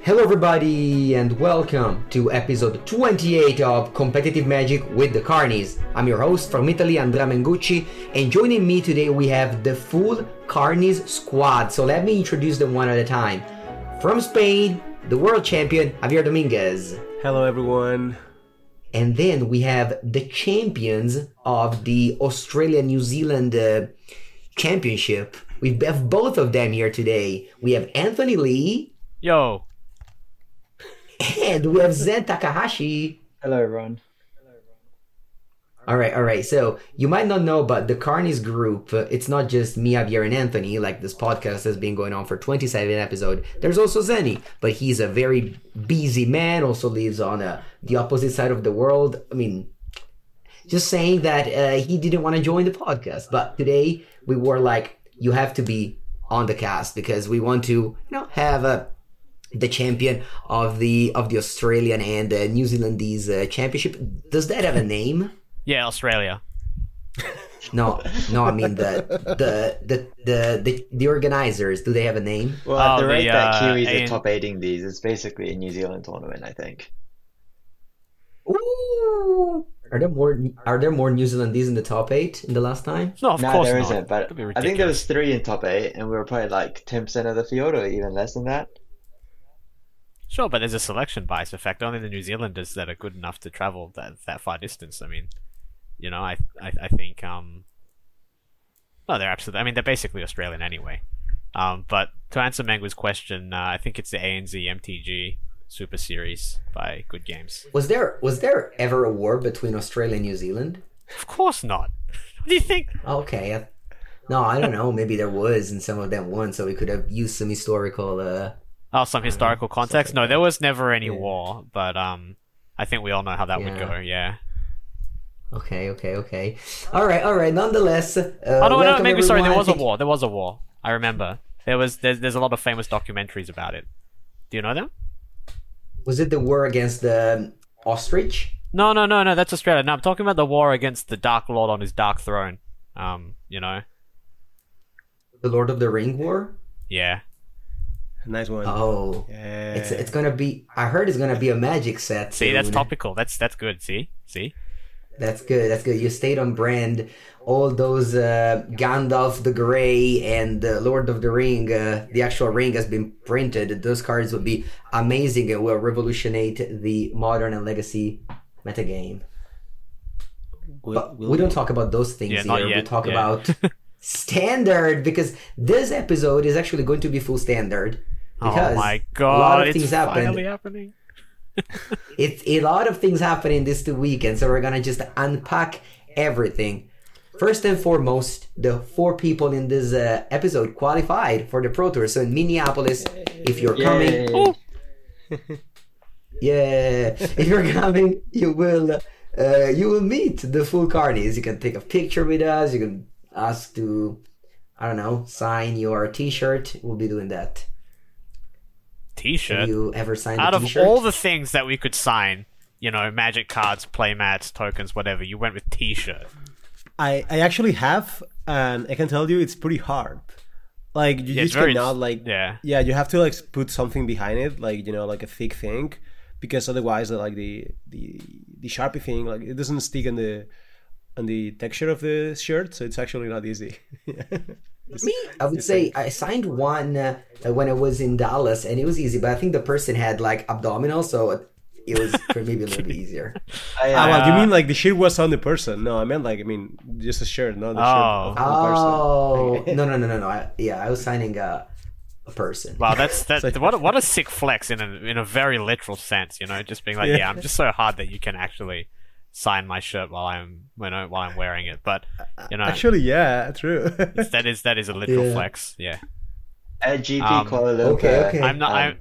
Hello everybody and welcome to episode 28 of Competitive Magic with the Carnies. I'm your host from Italy, Andrea Mengucci, and joining me today we have the full Carnies squad. So let me introduce them one at a time. From Spain, the world champion, Javier Dominguez. Hello everyone. And then we have the champions of the Australia-New Zealand championship. We have both of them here today. We have Anthony Lee. Yo. And we have Zen Takahashi. Hello, everyone. All right. So you might not know, but the Carnies group, it's not just me, Javier, and Anthony. Like, this podcast has been going on for 27 episodes. There's also Zenny, but he's a very busy man, also lives on the opposite side of the world. I mean, just saying that he didn't want to join the podcast. But today we were like, you have to be on the cast because we want to, have the champion of the Australian and New Zealandese championship. Does that have a name? Yeah, Australia. No. I mean the organizers. Do they have a name? Well, at the the, rate that Kiwis A- are top 8ing these, it's basically a New Zealand tournament, I think. Ooh. Are there more New Zealandese in the top 8 in the last time? No, of No, course there not. isn't, but That'd be I think there ridiculous. was 3 in top 8, and we were probably like 10% of the field, or even less than that. Sure, but there's a selection bias effect. Only the New Zealanders that are good enough to travel that far distance. I mean, I think they're absolutely. I mean, they're basically Australian anyway. But to answer Mengu's question, I think it's the ANZ MTG Super Series by Good Games. Was there ever a war between Australia and New Zealand? Of course not. What do you think? Okay. No, I don't know. Maybe there was, and some of them won, so we could have used some historical. Oh, some historical context? No, there was never any Yeah. war, but I think we all know how that would Yeah. go. Yeah. Okay. All right. Nonetheless, Oh no, welcome maybe sorry. There everyone. was a war. There was a war. I remember. There's a lot of famous documentaries about it. Do you know them? Was it the war against the ostrich? No. That's Australia. No, I'm talking about the war against the Dark Lord on his dark throne. The Lord of the Ring war? Yeah. Nice one. Oh, Yeah. it's gonna be. I heard it's gonna be a magic set. See, that's soon. topical. That's good. See. That's good. You stayed on brand. All those Gandalf the Grey and Lord of the Ring, the actual ring has been printed. Those cards would be amazing and will revolutionize the modern and legacy metagame. But we don't talk about those things Yeah, not here. We yet, talk yeah. about standard because this episode is actually going to be full standard. Because Oh my a lot god! of It's things happened. finally happening. It's a lot of things happening these 2 weekends, so we're gonna just unpack everything. First and foremost, the 4 people in this episode qualified for the Pro Tour. So in Minneapolis, if you're coming, Oh, if you're coming, you will meet the full Carnies. You can take a picture with us. You can ask to, I don't know, sign your T-shirt. We'll be doing that. Have T-shirt. you ever signed Out a of T-shirt? all the things that we could sign, magic cards, playmats, tokens, whatever, you went with T-shirt. I actually have, and I can tell you it's pretty hard. Like you Yeah, it's just very- cannot yeah. you have to like put something behind it, like like a thick thing, because otherwise like the Sharpie thing, like it doesn't stick on the texture of the shirt, so it's actually not easy. Me, I would say I signed one when I was in Dallas, and it was easy. But I think the person had like abdominal, so it was maybe a little bit easier. Well, you mean like the shirt was on the person? No, I meant just a shirt, not the shirt of the person. Oh no! I was signing a person. Wow, that's what a sick flex in a very literal sense. Just being like, Yeah. I'm just so hard that you can actually sign my shirt while I'm wearing it. But Actually, yeah, true. that is a literal Yeah. flex. Yeah. At GP Um, Kuala Lumpur, Okay. I'm not. I'm.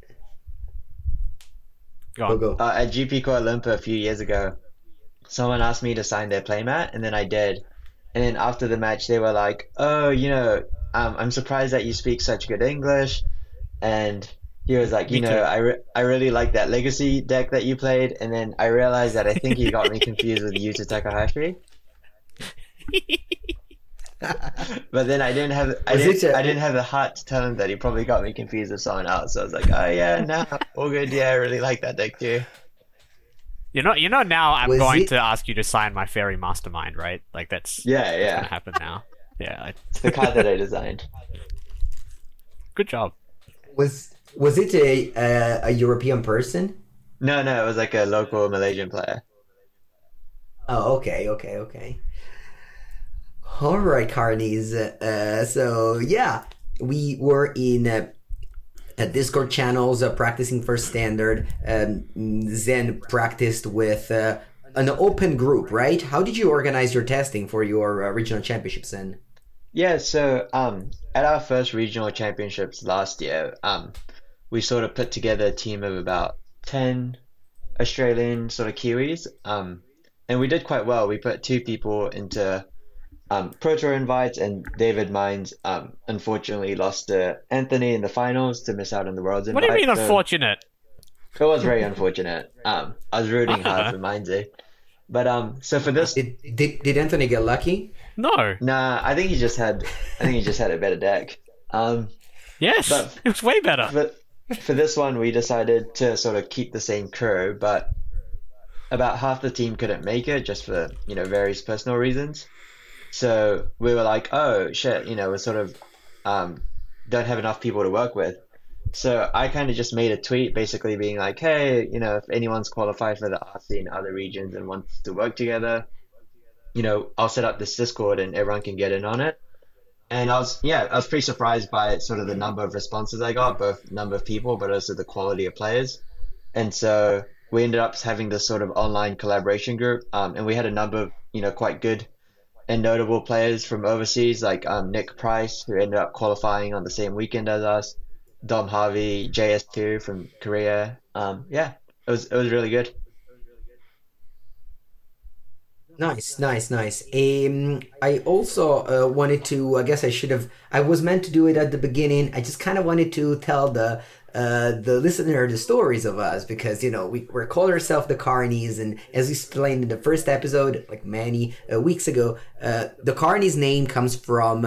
Go on. Go. at GP Kuala Lumpur a few years ago, someone asked me to sign their playmat, and then I did. And then after the match, they were like, "Oh, I'm surprised that you speak such good English." And he was like, Me too. I really like that Legacy deck that you played. And then I realized that I think he got me confused with Yuta Takahashi. But then I didn't have I didn't have the heart to tell him that he probably got me confused with someone else. So I was like, oh yeah, no, all good. Yeah, I really like that deck too. You know. Now I'm Was going it- to ask you to sign my Fairy Mastermind, right? Like that's Yeah, gonna yeah. happen now. Yeah, It's the card that I designed. good job. Was it a European person? No, it was like a local Malaysian player. Oh, okay. All right, Carnies. So yeah, we were in Discord channels practicing for standard. Zen practiced with an open group, right? How did you organize your testing for your regional championships then? Yeah, so at our first regional championships last year, we sort of put together a team of about 10 Australian sort of Kiwis, and we did quite well. We put 2 people into Pro Tour invites, and David Mines unfortunately lost to Anthony in the finals to miss out on the Worlds What invite. do you mean so unfortunate? it was very unfortunate. I was rooting hard for Minesy. But so for this, Did Anthony get lucky? No. nah, I think he just had a better deck. Yes, But- it was way better. But for this one, we decided to sort of keep the same crew, but about half the team couldn't make it just for, various personal reasons. So we were like, oh shit, we're sort of don't have enough people to work with. So I kind of just made a tweet basically being like, hey, if anyone's qualified for the RC in other regions and wants to work together, I'll set up this Discord and everyone can get in on it. And I was pretty surprised by sort of the number of responses I got, both number of people, but also the quality of players. And so we ended up having this sort of online collaboration group, and we had a number of, quite good and notable players from overseas, like Nick Price, who ended up qualifying on the same weekend as us, Dom Harvey, JS2 from Korea. It was really good. Nice. I also wanted to. I guess I was meant to do it at the beginning. I just kind of wanted to tell the listener the stories of us because we call ourselves the Carnies, and as we explained in the first episode, like many weeks ago, the Carnies name comes from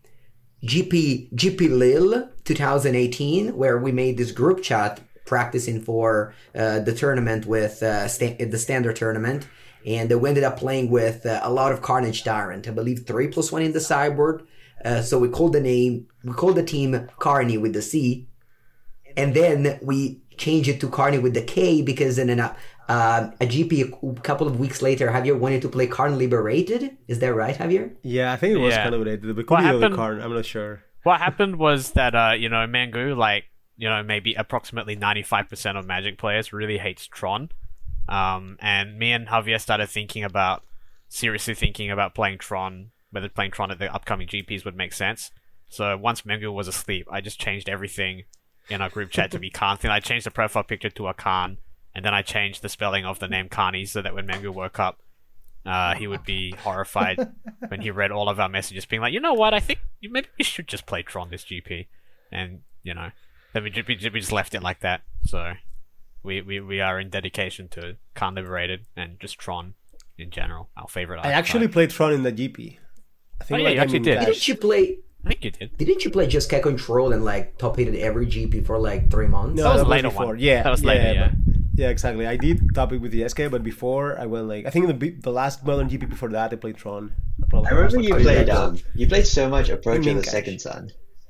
GP Lille 2018, where we made this group chat practicing for the tournament with the standard tournament. And we ended up playing with a lot of Carnage Tyrant. I believe 3+1 in the sideboard. So we called the team Carney with the C. And then we changed it to Carney with the K because then a GP a couple of weeks later, Javier wanted to play Karn Liberated. Is that right, Javier? Yeah, I think it was Yeah. kind of related. But What could be other happened- card. I'm not sure. What happened was that Mangu, maybe approximately 95% of Magic players really hates Tron. And me and Javier started seriously thinking about playing Tron, whether playing Tron at the upcoming GPs would make sense. So once Mengu was asleep, I just changed everything in our group chat to be Khan. I changed the profile picture to a Khan, and then I changed the spelling of the name Kani so that when Mengu woke up, he would be horrified when he read all of our messages being like, you know what, I think maybe we should just play Tron this GP. And, then we just left it like that. So we are in dedication to Khan Liberated and just Tron in general, our favorite I actually played Tron in the GP. I think yeah, you actually did. Didn't you play? I think you did. Didn't you play just Cat Control and top hated every GP for 3 months? No, That was that was later before. one. Yeah, That was later, yeah. Yeah, exactly. I did top it with the SK, but before I went I think the last Modern GP before that I played Tron. I remember you played so much I Approach mean, of the guys. Second Son.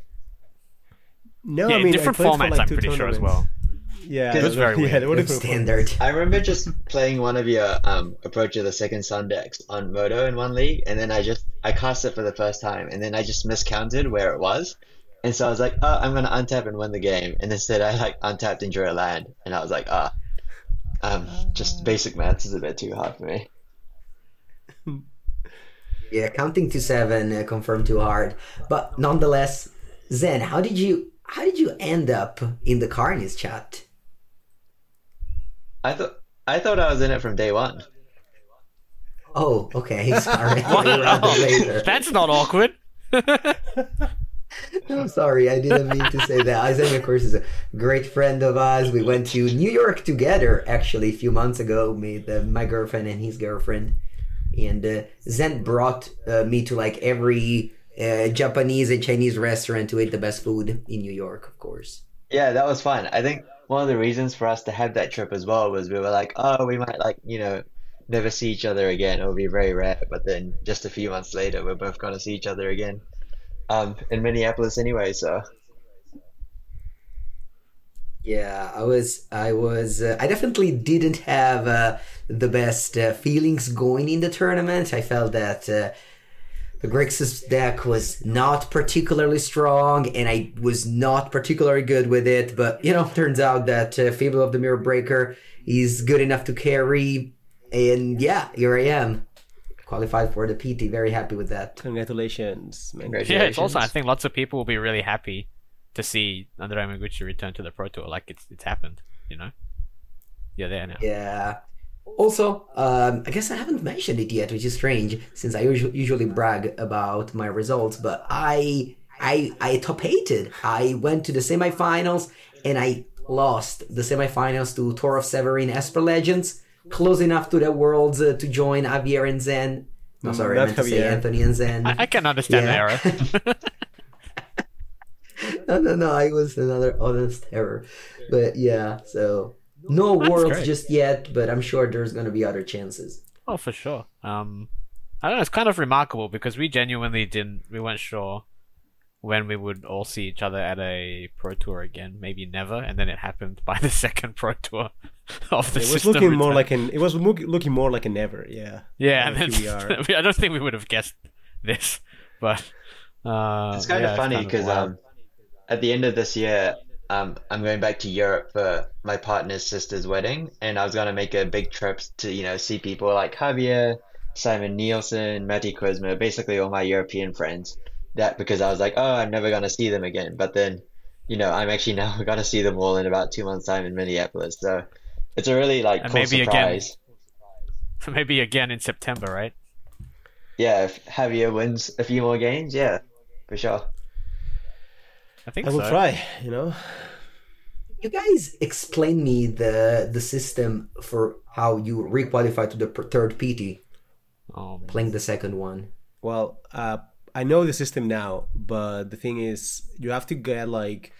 No, Yeah, I in mean different I played formats, for, I'm two pretty sure as tournaments. well. Yeah, It was very weird. they were It's different standard. I remember just playing one of your Approach of the Second Son decks on Moto in one league, and then I cast it for the first time, and then I just miscounted where it was, and so I was like, oh, I'm gonna untap and win the game, and instead I untapped and drew a land, and I was like, just basic maths is a bit too hard for me. Yeah, counting to 7 confirmed too hard. But nonetheless, Zen, how did you end up in the Carnies chat? I thought I was in it from day one. Oh, okay. Sorry. We were at the later. That's not awkward. No, sorry, I didn't mean to say that. Zen, of course, is a great friend of ours. We went to New York together, actually, a few months ago with my girlfriend and his girlfriend. and Zen brought me to like every Japanese and Chinese restaurant to eat the best food in New York, of course. Yeah, that was fun. I think one of the reasons for us to have that trip as well was we were like, oh, we might like, never see each other again. It would be very rare. But then just a few months later, we're both going to see each other again. In Minneapolis anyway, so. Yeah, I definitely didn't have the best feelings going in the tournament. I felt that the Grixis deck was not particularly strong, and I was not particularly good with it. But, turns out that Fable of the Mirror Breaker is good enough to carry. And yeah, here I am. Qualified for the PT. Very happy with that. Congratulations, man. Yeah, it's also, I think lots of people will be really happy to see Andre Yamaguchi return to the Pro Tour. Like, it's happened, You're there now. Yeah. Also, I guess I haven't mentioned it yet, which is strange, since I usually brag about my results, but I top 8'd. I went to the semifinals, and I lost the semifinals to Tor of Severin Esper Legends, close enough to the Worlds to join Javier and Zen. No, sorry, I meant to say Anthony and Zen. I can understand the error. No, I was another honest error. But yeah, so no That's Worlds great. just yet, but I'm sure there's going to be other chances. Oh, for sure. I don't know, it's kind of remarkable because we genuinely we weren't sure when we would all see each other at a Pro Tour again, maybe never, and then it happened by the second Pro Tour of the It was system looking return. looking more like a never, yeah. Yeah, and Here we are. then I don't think we would have guessed this, but It's kind of funny because at the end of this year, I'm going back to Europe for my partner's sister's wedding, and I was going to make a big trip to, see people like Javier, Simon Nielsen, Matti Quizma, basically all my European friends. That because I was like, oh, I'm never going to see them again. But then, I'm actually now going to see them all in about 2 months' time in Minneapolis. So it's a really And cool maybe surprise. maybe again in September, right? Yeah, if Javier wins a few more games, yeah, for sure. I think I will so. try, You guys explain me the system for how you requalify to the third PT, playing the second one. Well, I know the system now, but the thing is, you have to get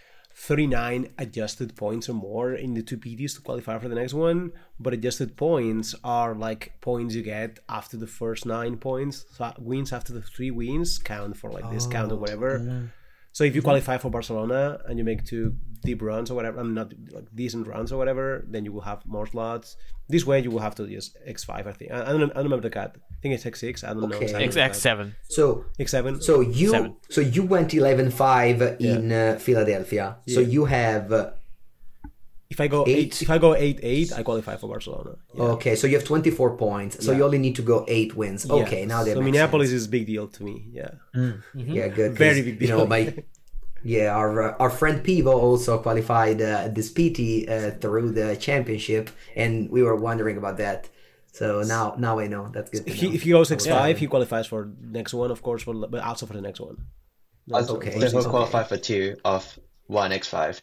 39 adjusted points or more in the two PTs to qualify for the next one. But adjusted points are points you get after the first 9 points. So wins after the 3 wins count for discount or whatever. So if you qualify for Barcelona and you make 2 deep runs or whatever, not decent runs or whatever, then you will have more slots. This way you will have to use X5, I think. I don't remember the cut. I think it's X6. I don't know. Okay. Exactly X7. So X7. so you Seven. so you went 11-5 in Philadelphia. So Yeah. you have If I go 8? if I go 8-8, I qualify for Barcelona. Yeah. okay. So you have 24 points. So you only need to go 8 wins. Yeah. Okay, now that so makes Minneapolis sense. is a big deal to me. Yeah. Yeah, good. 'cause, Very big deal. Our friend Pivo also qualified this PT through the championship, and we were wondering about that. So now I know. That's good. To know. If he goes X5, he qualifies for next one, of course, but also for the next one. Okay. So he'll qualify for 2 of 1 X5.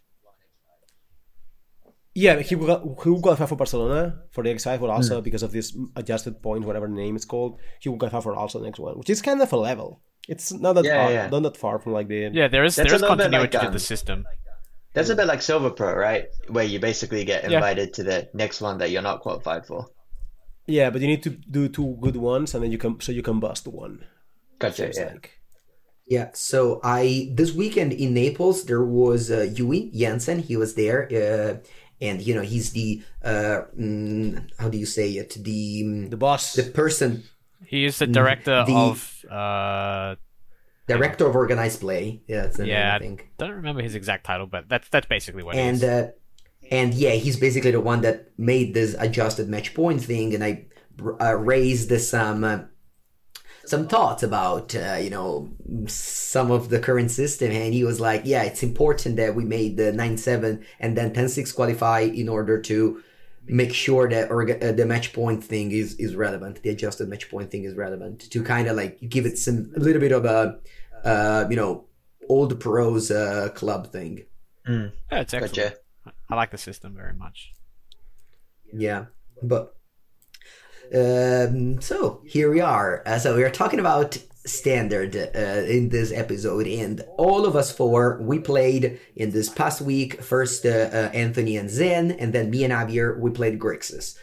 Yeah, he will qualify for Barcelona for the X5, but also because of this adjusted point, whatever the name is called, he will qualify for also the next one, which is kind of a level. It's not that far, not that far from the. Yeah, there is That's a little bit continuity like, to the system. That's a bit like Silver Pro, right? Where you basically get invited to the next one that you're not qualified for. Yeah, but you need to do 2 good ones, and then you can bust one. Gotcha, Seems yeah. like. Yeah, so this weekend in Naples there was Yui Jensen. He was there, and he's the how do you say it? The boss. The person He is the director The- of. director of organized play. Yeah, that's the name, Yeah, I think. don't remember his exact title, but that's basically what it And is. and yeah, he's basically the one that made this adjusted match point thing, and I raised some thoughts about some of the current system, and he was like, yeah, it's important that we made the 9-7 and then 10-6 qualify in order to make sure that the match point thing is relevant, the adjusted match point thing is relevant, to kind of give it a little bit of a old pros club thing. Yeah, it's excellent. Gotcha. I like the system very much. Yeah, but So here we are. So we are talking about standard in this episode, and all of us four, we played in this past week. First Anthony and Zen, and then me and Javier, we played Grixis.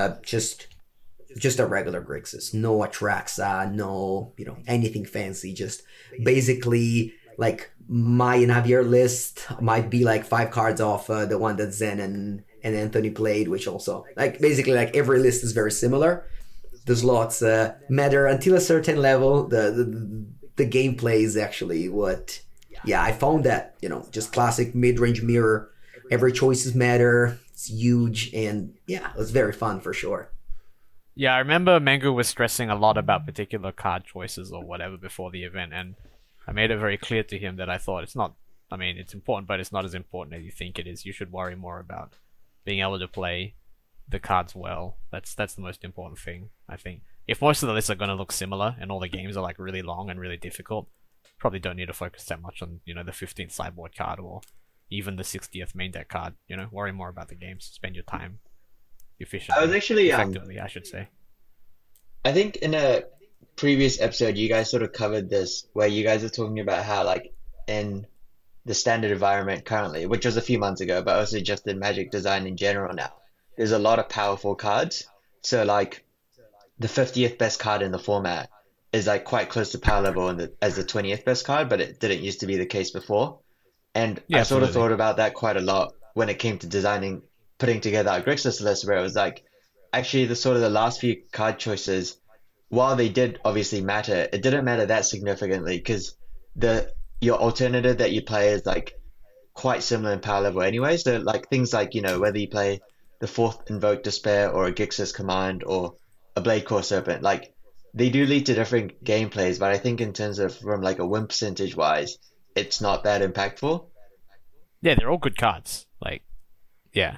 Just a regular Grixis, no Atraxa, no anything fancy. Just basically like my and Javier list might be like 5 cards off the one that Zen and Anthony played, which also like basically like every list is very similar. The slots matter until a certain level. The gameplay is actually what. Yeah, I found that just classic mid-range mirror. Every choices matter. It's huge, and yeah, it was very fun for sure. Yeah, I remember Mengu was stressing a lot about particular card choices or whatever before the event, and I made it very clear to him that I thought it's not. I mean, it's important, but it's not as important as you think it is. You should worry more about being able to play the cards well. That's the most important thing, I think. If most of the lists are going to look similar and all the games are like really long and really difficult, probably don't need to focus that much on the 15th sideboard card or even the 60th main deck card. Worry more about the games. Spend your time efficiently. I was actually effectively, I should say. I think in a previous episode you guys sort of covered this, where you guys are talking about how like in the standard environment currently, which was a few months ago, but also just in Magic design in general now, there's a lot of powerful cards. So like the 50th best card in the format is like quite close to power level as the 20th best card, but it didn't used to be the case before. And Yeah, I sort of absolutely. thought about that quite a lot when it came to putting together our Grixis list, where it was like, actually the last few card choices, while they did obviously matter, it didn't matter that significantly because your alternative that you play is like quite similar in power level anyway. So like things like, whether you play the 4th Invoke Despair or a Gixis Command or a Blade Core Serpent, like they do lead to different gameplays, but I think in terms of from like a win percentage wise, it's not that impactful. Yeah, they're all good cards. Like, yeah.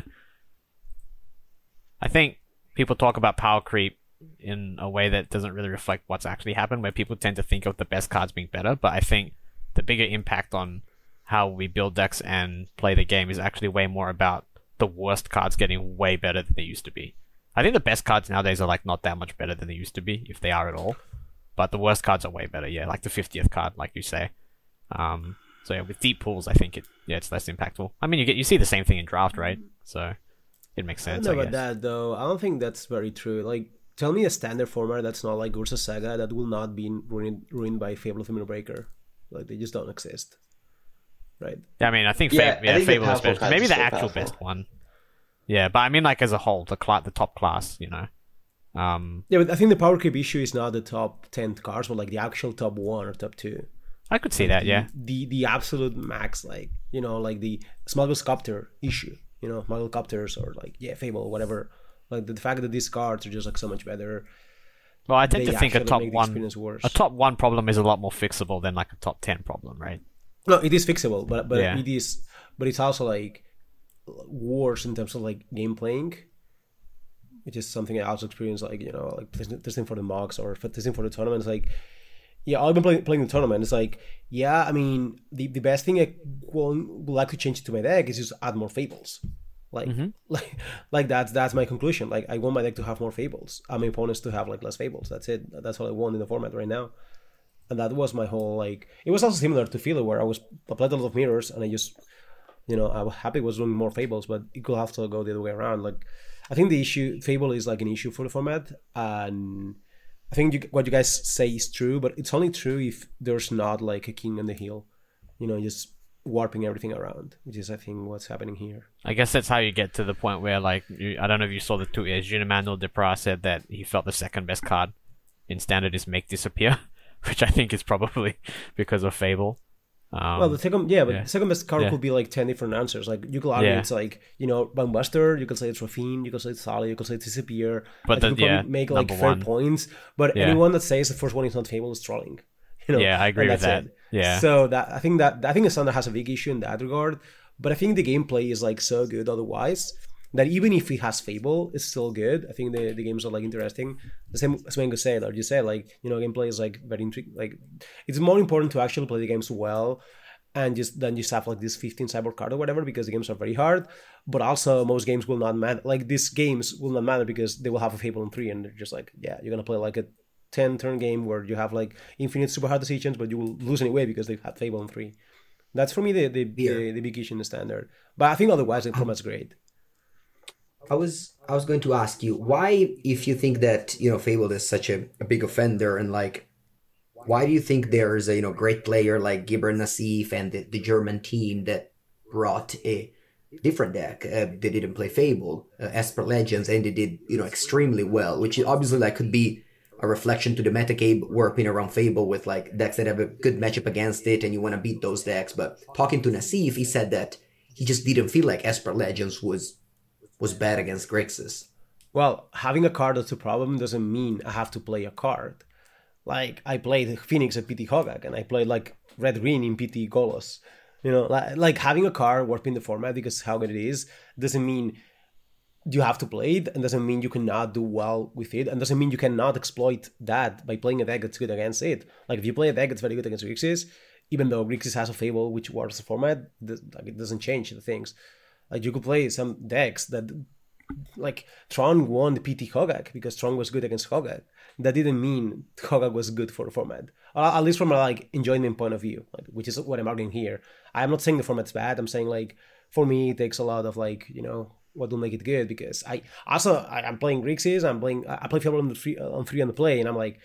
I think people talk about power creep in a way that doesn't really reflect what's actually happened, where people tend to think of the best cards being better, but I think the bigger impact on how we build decks and play the game is actually way more about the worst cards getting way better than they used to be. I think the best cards nowadays are like not that much better than they used to be, if they are at all. But the worst cards are way better, yeah, like the 50th card, like you say. So yeah, with deep pools, I think it's less impactful. I mean, you see the same thing in draft, right? So it makes I sense. don't know I about guess. that though. I don't think that's very true. Like, tell me a standard format that's not like Ursa Saga that will not be ruined by Fable of the Mirror. Like, they just don't exist, right? Yeah, I mean, I think Yeah, I think the Fable is powerful best. cards Maybe are the still actual powerful. best one. Yeah, but I mean, like as a whole, the top class, Yeah, but I think the power creep issue is not the top 10 cards, but like the actual top 1 or top 2. I could see that. Yeah, The absolute max, like like the Smuggler's Copter issue, Smuggle Copters or like Fable or whatever. Like the fact that these cards are just like so much better. well, I tend They to think a actually top make the one, experience worse. a top 1 problem is a lot more fixable than like a top 10 problem, right? No, it is fixable, but Yeah. it's also like worse in terms of like game playing, which is something I also experienced, like like testing for the mocks or testing for the tournaments. Like, yeah, I've been playing the tournament. It's like, yeah, I mean, the best thing I would like to change to my deck is just add more fables. Like, like that's my conclusion. Like, I want my deck to have more fables. I my opponents to have like less fables. That's it. That's what I want in the format right now. And that was my whole like. It was also similar to Philo, where I played a lot of mirrors, and I just, I was happy was doing more fables, but it could have to go the other way around. Like, I think the issue Fable is like an issue for the format, and I think what you guys say is true, but it's only true if there's not like a king on the hill, just warping everything around, which is I think what's happening here. I guess that's how you get to the point where like I don't know if you saw the tweet. Junimando Depra said that he felt the second best card in standard is Make Disappear, which I think is probably because of Fable. Well, the second, the second best card Yeah. could be like 10 different answers. Like, you could argue Yeah. it's like, Boundbuster, you could say it's Rafine, you could say it's Sally, you could say it's Disappear. But Like, you could yeah, probably make like number fair one. points. But Yeah. anyone that says the first one is not Fable is trolling. Yeah, I agree and with that's that. it. Yeah. So I think the standard has a big issue in that regard. But I think the gameplay is like so good otherwise that even if it has Fable, it's still good. I think the games are like interesting. The same as Mango said, or you said, like, gameplay is like very intriguing. Like, it's more important to actually play the games well and just have like this 15 cyborg card or whatever, because the games are very hard. But also most games will not matter. Like these games will not matter because they will have a Fable in 3, and they're just like, yeah, you're gonna play like a 10 turn game where you have like infinite super hard decisions, but you will lose anyway because they've had Fable in 3. That's for me the big issue in the standard. But I think otherwise the format's great. I was going to ask you why, if you think that Fable is such a big offender, and like, why do you think there's a great player like Gibber Nassif and the German team that brought a different deck? They didn't play Fable, Esper Legends, and they did extremely well, which obviously like could be a reflection to the metagame warping around Fable with like decks that have a good matchup against it and you want to beat those decks. But talking to Nassif, he said that he just didn't feel like Esper Legends was bad against Grixis. Well, having a card that's a problem doesn't mean I have to play a card. Like, I played Phoenix at PT Hogak, and I played like Red Green in PT Golos. Like having a card warping the format because how good it is doesn't mean you have to play it, and doesn't mean you cannot do well with it, and doesn't mean you cannot exploit that by playing a deck that's good against it. Like, if you play a deck that's very good against Grixis, even though Grixis has a Fable which warps the format, it doesn't change the things. Like, you could play some decks that, like, Tron won the PT Hogak because Tron was good against Hogak. That didn't mean Hogak was good for the format, at least from a like enjoyment point of view, like, which is what I'm arguing here. I'm not saying the format's bad. I'm saying, like, for me it takes a lot of like what will make it good, because I'm playing Grixis. I play Fable on 3 on the play, and I'm like,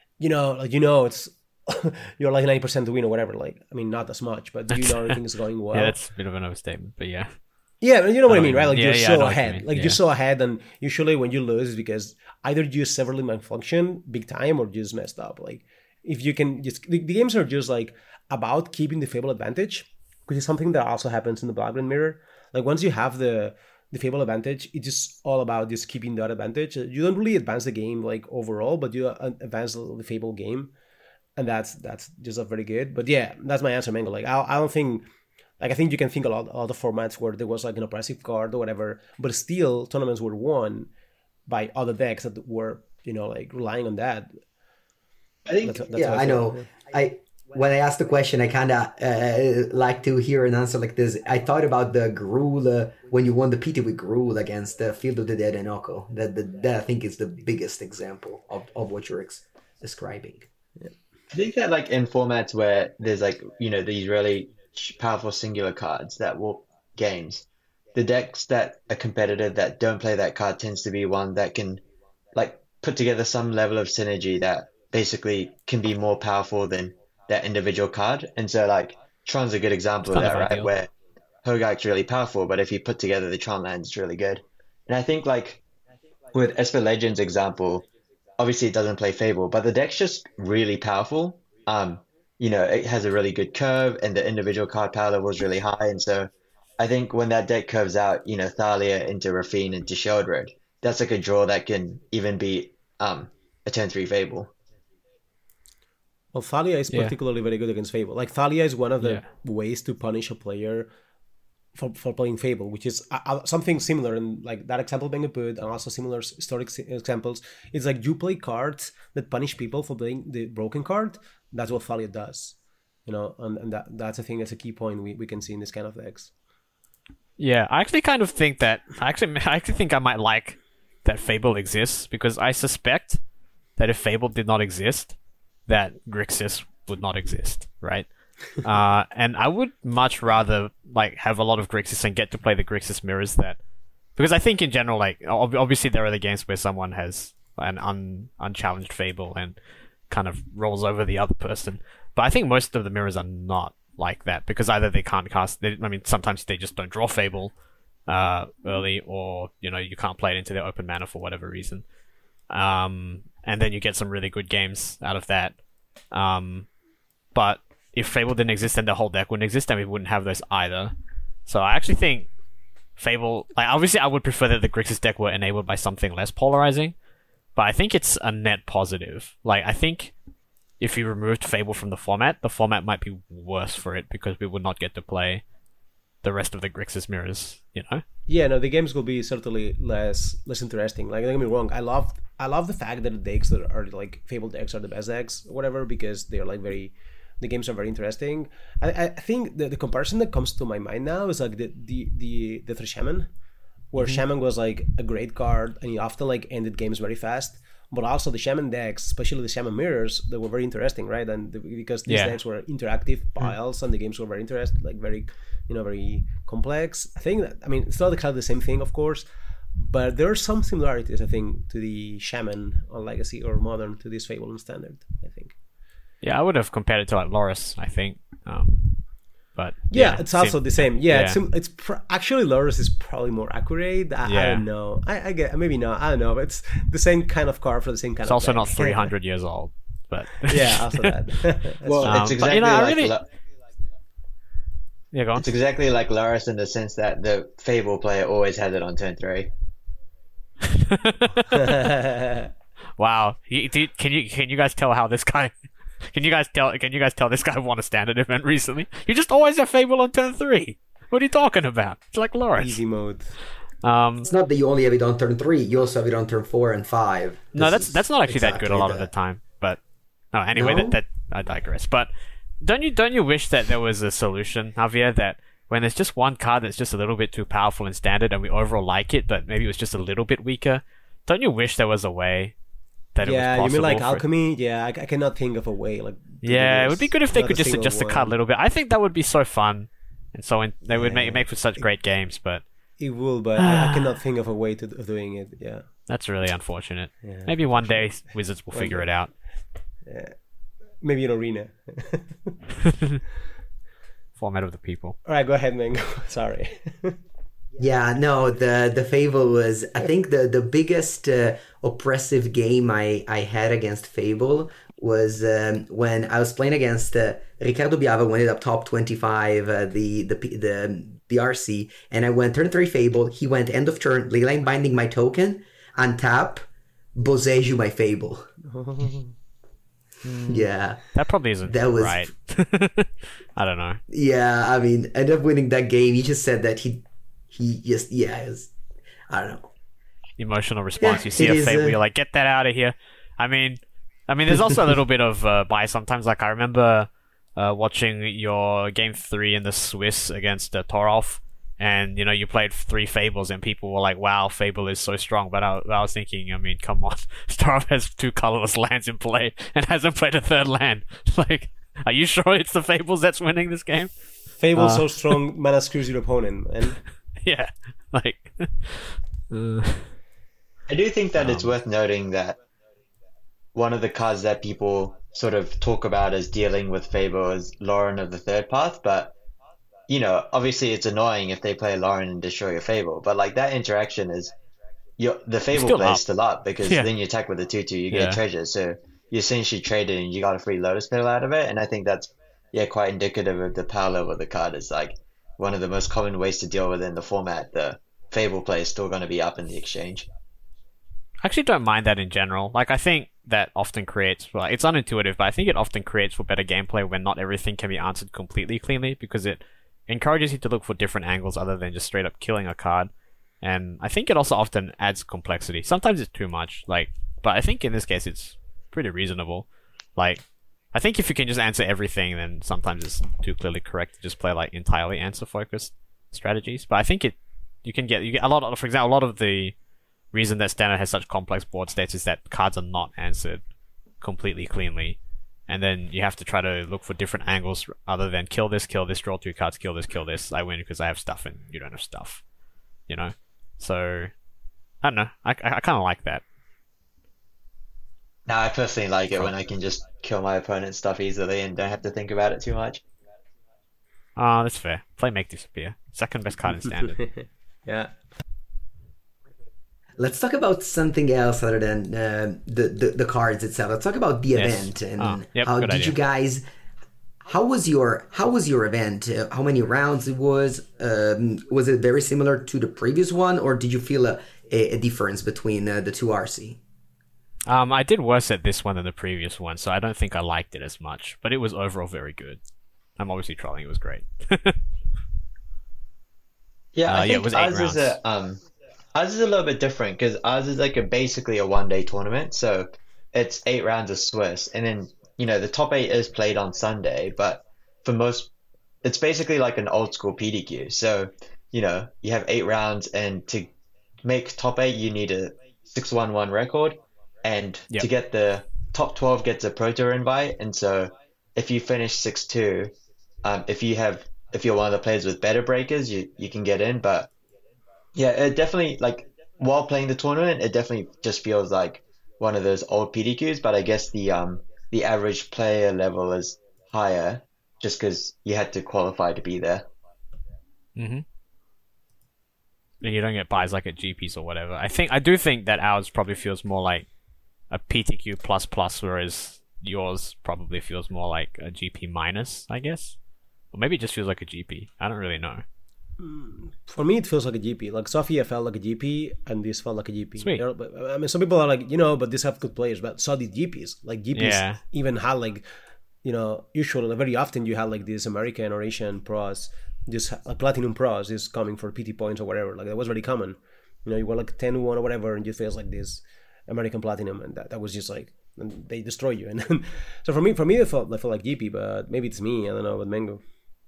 it's you're like 90% to win or whatever. Like, I mean, not as much, but everything is going well. Yeah, that's a bit of an overstatement, but yeah. Yeah, you know what I mean, right? Like, you're so ahead. Like, you're so ahead, and usually when you lose, it's because either you severely malfunction big time or you just messed up. Like, if you can just... The games are just, like, about keeping the Fable advantage, which is something that also happens in the Black-Green Mirror. Like, once you have the Fable advantage, it's just all about just keeping that advantage. You don't really advance the game, like, overall, but you advance the Fable game, and that's just very good. But yeah, that's my answer, Mango. Like, I don't think... Like, I think you can think a lot of formats where there was like an oppressive card or whatever, but still tournaments were won by other decks that were, like relying on that. I think, that's I know. When I asked the question, I kind of like to hear an answer like this. I thought about the Gruul, when you won the PT with Gruul against the Field of the Dead and Oko. That I think is the biggest example of what you're describing. Yeah. I think that like in formats where there's like, these really powerful singular cards that will games, the decks that are competitive that don't play that card tends to be one that can like put together some level of synergy that basically can be more powerful than that individual card. And so like Tron's a good example of that, right? Ideal. Where Hogak's really powerful, but if you put together the Tron lands, it's really good. And I think like with Esper Legends example, obviously it doesn't play Fable, but the deck's just really powerful. It has a really good curve, and the individual card power level is really high. And so I think when that deck curves out, Thalia into Rafine into Sheoldred, that's like a draw that can even beat a turn 3 Fable. Well, Thalia is particularly very good against Fable. Like, Thalia is one of the ways to punish a player for playing Fable, which is something similar, and like that example being put, and also similar historic examples. It's like you play cards that punish people for playing the broken card. That's what Thalia does, and that's a thing. That's a key point we can see in this kind of decks. Yeah, I actually kind of think that I actually think I might like that Fable exists, because I suspect that if Fable did not exist, that Grixis would not exist, right? And I would much rather like have a lot of Grixis and get to play the Grixis mirrors, because I think in general, like obviously there are the games where someone has an unchallenged Fable and kind of rolls over the other person, but I think most of the mirrors are not like that, because either they can't cast, sometimes they just don't draw Fable early, or you can't play it into their open mana for whatever reason, and then you get some really good games out of that. But if Fable didn't exist, then the whole deck wouldn't exist, and we wouldn't have those either. So I actually think Fable, like, obviously I would prefer that the Grixis deck were enabled by something less polarizing, but I think it's a net positive. Like, I think if you removed Fable from the format might be worse for it, because we would not get to play the rest of the Grixis mirrors, Yeah, no, the games will be certainly less interesting. Like, don't get me wrong, I love the fact that the decks that are like Fable decks are the best decks or whatever, because they're like very the games are very interesting. I think the comparison that comes to my mind now is like the Thresh Shaman, where Shaman was like a great card and he often like ended games very fast. But also the Shaman decks, especially the Shaman mirrors, they were very interesting, right? And because these decks were interactive piles and the games were very interesting, like very, very complex. I think that, it's not exactly the same thing, of course, but there are some similarities, I think, to the Shaman on Legacy or Modern to this Fable and Standard, I think. Yeah, I would have compared it to like Loris, I think. But it's also the same. It's actually Loris is probably more accurate. I don't know. I get maybe not. I don't know. But it's the same kind of card for the same kind it's of. It's also deck. not 300 years old, but also that. Well, it's exactly yeah, go on. It's exactly like Loris in the sense that the Fable player always has it on turn 3. Wow. Can you guys tell how this guy? Can you guys tell this guy won a standard event recently? You just always have Fable on turn 3. What are you talking about? It's like Loris. Easy mode. It's not that you only have it on turn 3. You also have it on turn 4 and 5. No, that's not actually that good a lot of the time. But anyway, that I digress. But don't you wish that there was a solution, Javier, that when there's just one card that's just a little bit too powerful in standard and we overall like it, but maybe it was just a little bit weaker? Don't you wish there was a way? You mean like alchemy? Yeah, I cannot think of a way. Like it would be good if they could just adjust the card a little bit. I think that would be so fun, and so they would make for such great games. But it will, but I cannot think of a way of doing it. Yeah, that's really unfortunate. Yeah. Maybe one day Wizards will figure it out. Yeah. Maybe in Arena. Format of the people. All right, go ahead, Mango. Sorry. Yeah, no, the Fable was, I think the biggest oppressive game I had against Fable was when I was playing against Ricardo Biava, who ended up top 25, the BRC, and I went turn 3 Fable, he went end of turn, Leyline Binding my token, untap, Boseju my Fable. Yeah. That probably isn't right. I don't know. Yeah, ended up winning that game. He just said that he just, it was, I don't know. Emotional response. You see a Fable, you're like, get that out of here. I mean, there's also a little bit of bias sometimes. Like, I remember watching your game 3 in the Swiss against Torolf, and, you played 3 Fables, and people were like, wow, Fable is so strong. But I was thinking, come on. Torolf has 2 colorless lands in play, and hasn't played a 3rd land. Like, are you sure it's the Fables that's winning this game? Fable's so strong, mana screws your opponent, man. Yeah, like. I do think that it's worth noting that one of the cards that people sort of talk about as dealing with Fable is Lauren of the Third Path, but obviously it's annoying if they play Lauren and destroy your Fable, but like that interaction is the Fable plays still up because then you attack with a 2/2, you get treasure, so you essentially traded and you got a free Lotus Petal out of it, and I think that's quite indicative of the power level of the card. Is like one of the most common ways to deal with it in the format. The Fable play is still going to be up in the exchange. I actually don't mind that in general. Like, I think that often creates, it's unintuitive, but I think it often creates for better gameplay when not everything can be answered completely cleanly, because it encourages you to look for different angles other than just straight up killing a card. And I think it also often adds complexity. Sometimes it's too much, but I think in this case it's pretty reasonable. Like, I think if you can just answer everything, then sometimes it's too clearly correct to just play entirely answer focused strategies. But I think you get a lot of, for example, a lot of the reason that Standard has such complex board states is that cards are not answered completely cleanly, and then you have to try to look for different angles other than kill this, draw 2 cards, kill this, I win because I have stuff and you don't have stuff, So I don't know. I kind of like that. No, I personally like it when I can just kill my opponent's stuff easily and don't have to think about it too much. That's fair. Play Make Disappear. Second best card in Standard. Yeah. Let's talk about something else other than the cards itself. Let's talk about the event and how did you guys? How was your event? How many rounds it was? Was it very similar to the previous one, or did you feel a difference between the two RC? I did worse at this one than the previous one, so I don't think I liked it as much. But it was overall very good. I'm obviously trolling. It was great. I think it was 8 rounds. Ours is a little bit different because ours is basically a 1-day tournament. So it's 8 rounds of Swiss. And then the top 8 is played on Sunday, but for most, it's basically like an old school PDQ. So, you have 8 rounds, and to make top 8, you need a 6-1-1 record, and Yep. to get the top 12 gets a Pro Tour invite. And so if you finish 6-2, if you're one of the players with better breakers, you can get in. But yeah, it definitely, like, while playing the tournament, it definitely just feels like one of those old PDQs. But I guess the average player level is higher just because you had to qualify to be there. Mm-hmm. And you don't get buys like at GPs or whatever. I do think that ours probably feels more like a PTQ plus, whereas yours probably feels more like a GP minus, I guess. Or maybe it just feels like a GP. I don't really know. For me, it feels like a GP. Like Sofia felt like a GP, and this felt like a GP. Sweet. I mean, some people are like, but these have good players, but so did GPs. Like GPs Yeah. even had like, usually very often you had like these American or Asian pros, just like platinum pros, just coming for PT points or whatever. Like that was very common. You were like 10-1 or whatever, and you face like this American platinum, and that was just like, and they destroy you. And then, so for me, it felt like GP, but maybe it's me. I don't know about Mango.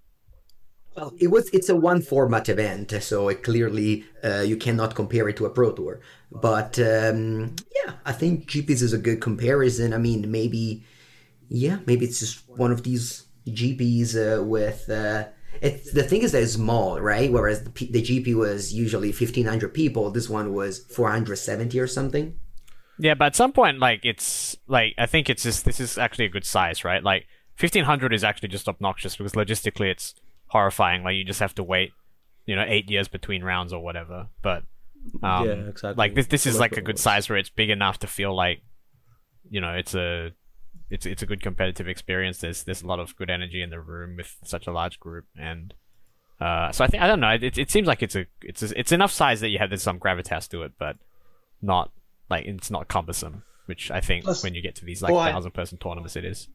Well, it's a one format event, so it clearly you cannot compare it to a Pro Tour. But yeah, I think GPs is a good comparison. I mean, maybe it's just one of these GPs with. The thing is that it's small, right? Whereas the GP was usually 1,500 people. This one was 470 or something. Yeah, but at some point, like, it's like, I think it's just, this is actually a good size, right? Like 1,500 is actually just obnoxious because logistically it's horrifying. Like, you just have to wait 8 years between rounds or whatever. But yeah, exactly. like this is like a good size where it's big enough to feel like it's a good competitive experience. There's a lot of good energy in the room with such a large group, and so I don't know. It seems like it's enough size that there's some gravitas to it, but not like it's not cumbersome. Which I think when you get to these like 1,000-person tournaments, it is.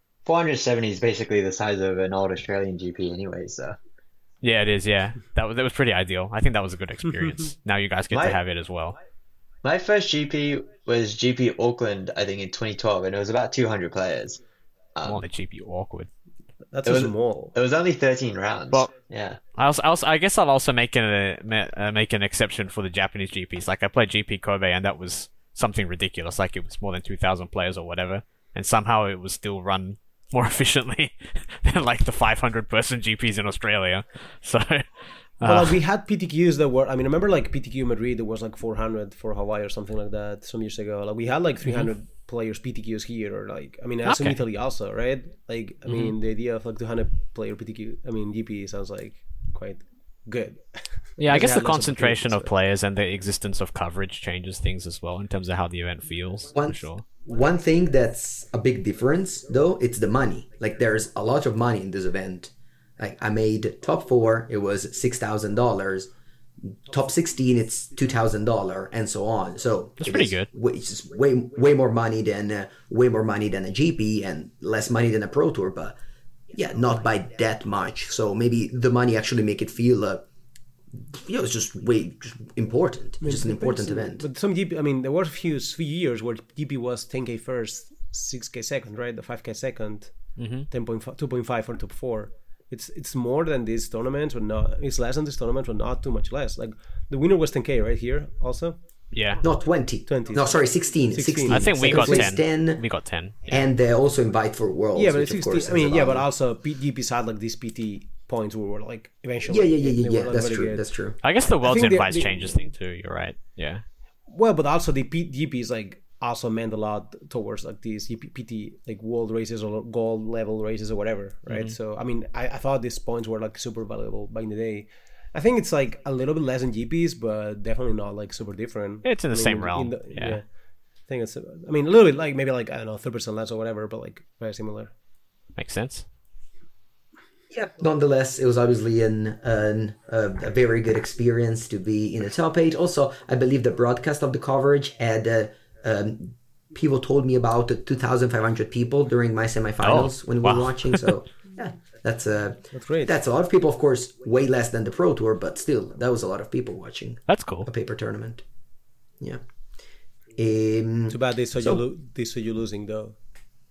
470 is basically the size of an old Australian GP anyway, so. Yeah, it is. Yeah, that was pretty ideal. I think that was a good experience. Now you guys get to have it as well. My first GP was GP Auckland, I think in 2012, and it was about 200 players. More than GP awkward. That's small. It was only 13 rounds. Well, yeah. I guess I'll also make an exception for the Japanese GPs. Like I played GP Kobe, and that was something ridiculous. Like it was more than 2,000 players or whatever, and somehow it was still run more efficiently than like the 500-person GPs in Australia. So. Well, like we had PTQs that were. I mean, I remember like PTQ Madrid. There was like 400 for Hawaii or something like that some years ago. Like we had like 300 players PTQs here, or like I mean, as in Italy also, right? Like I mean, the idea of like 200 player PTQ. I mean, GP sounds like quite good. Yeah, I guess the concentration of players and the existence of coverage changes things as well in terms of how the event feels. For sure. One thing that's a big difference, though, it's the money. Like there's a lot of money in this event. Like I made top 4, it was $6,000. Top 16, it's $2,000, and so on. So that's pretty good. It's just way more money than a GP and less money than a Pro Tour, but yeah, not by that much. So maybe the money actually make it feel, it's just important. I mean, just an important event. But some GP, I mean, there were a few years where GP was 10K first, 6K second, right? The 5K second, 2.5 for top 4. It's more than this tournament, but not. It's less than this tournament, but not too much less. Like the winner was 10K right here, also. Yeah. No, 20. No, sorry, 16. 16. I think we got 10. We got 10. Yeah. And they also invite for Worlds. Yeah, but it's 16. I mean, yeah, but also GPs had like these PT points where were like eventually. Yeah. That's true. Good. That's true. I guess the Worlds invites changes thing too. You're right. Yeah. Well, but also the GPs like also meant a lot towards like these PT like world races or gold level races or whatever, right? So I mean, I thought these points were like super valuable back in the day. I think it's like a little bit less than GPs, but definitely not like super different. It's in the same realm. Yeah. I think it's. I mean, a little bit like maybe like I don't know 3% less or whatever, but like very similar. Makes sense. Yeah. Nonetheless, it was obviously a very good experience to be in the top 8. Also, I believe the broadcast of the coverage had. People told me about 2,500 people during my semifinals when we were watching. So yeah, that's great. That's a lot of people, of course, way less than the Pro Tour, but still, that was a lot of people watching. That's cool. A paper tournament. Yeah. Too bad they saw you losing though.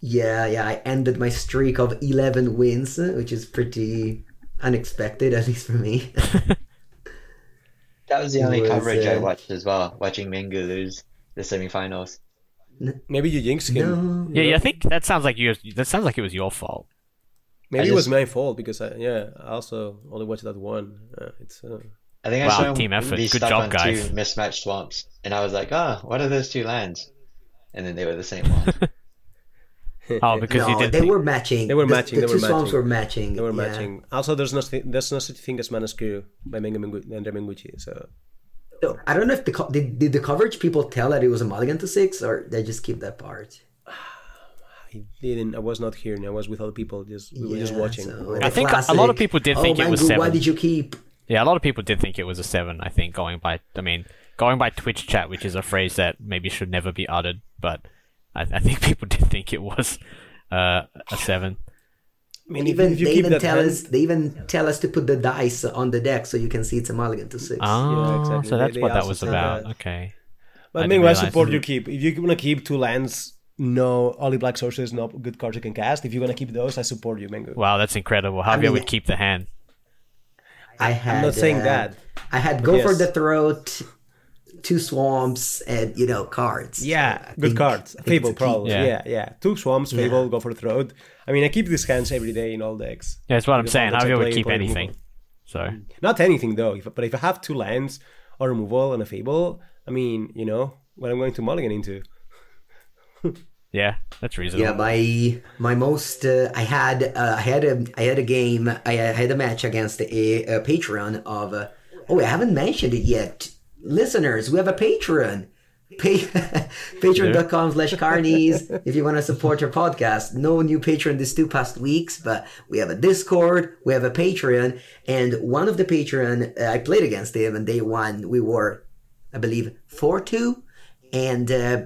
Yeah, I ended my streak of 11 wins, which is pretty unexpected, at least for me. That was the It only was, coverage I uh, watched as well, watching Mengu lose the semifinals. Maybe you jinxed him. No. Yeah, I think that sounds like you. That sounds like it was your fault. Maybe I it was just- my fault because I also only watched that one. It's I think I Wow, saw him team effort. be Good stuck job, on guys. two mismatched swamps, and I was like, what are those two lands? And then they were the same one. Oh, because you No, did. they were matching. They were The- matching, The they two were swamps matching. were matching. they were yeah. matching. Also, there's no such thing as mana skew by Andre Mengucci. So So, I don't know if did the coverage people tell that it was a mulligan to 6, or they just keep that part. I didn't. I was not here. And I was with other people. We were just Yeah, watching. so I the think a lot of people did think it was Mangu, 7. Why did you keep? Yeah, a lot of people did think it was a 7. I think going by Twitch chat, which is a phrase that maybe should never be uttered, but I think people did think it was a 7. I mean, Even if you they keep even that tell hand, us they even tell us to put the dice on the deck so you can see it's a mulligan to 6. Oh, exactly. so that's They what that also was said about. that. Okay. But I I didn't mean, I realize. support your keep. If you want to keep 2 lands, no only black sources, no good cards you can cast. If you want to keep those, I support you, Mengu. Wow, that's incredible. Javier mean- would keep the hand. I had. I'm not saying that. I had But go for yes. the throat, 2 swamps, and cards. Yeah, So I good think- cards. I think Fable, it's a key. probably. Yeah. Yeah. 2 swamps, Fable, go for the throat. I mean, I keep these hands every day in all decks. Yeah, that's what I'm Because saying. all decks I Javier would play, keep play anything. removal. So Not anything, though. But if I have 2 lands or removal and a Fable, I mean, what I'm going to mulligan into. yeah, that's reasonable. Yeah, my most I had a game. I had a match against a Patreon of. I haven't mentioned it yet, listeners. We have a Patreon. Patreon.com/Carnies if you want to support our podcast. No new Patreon these 2 past weeks, but we have a Discord, we have a Patreon, and one of the Patreon I played against him and they won. We were, I believe, 4-2, and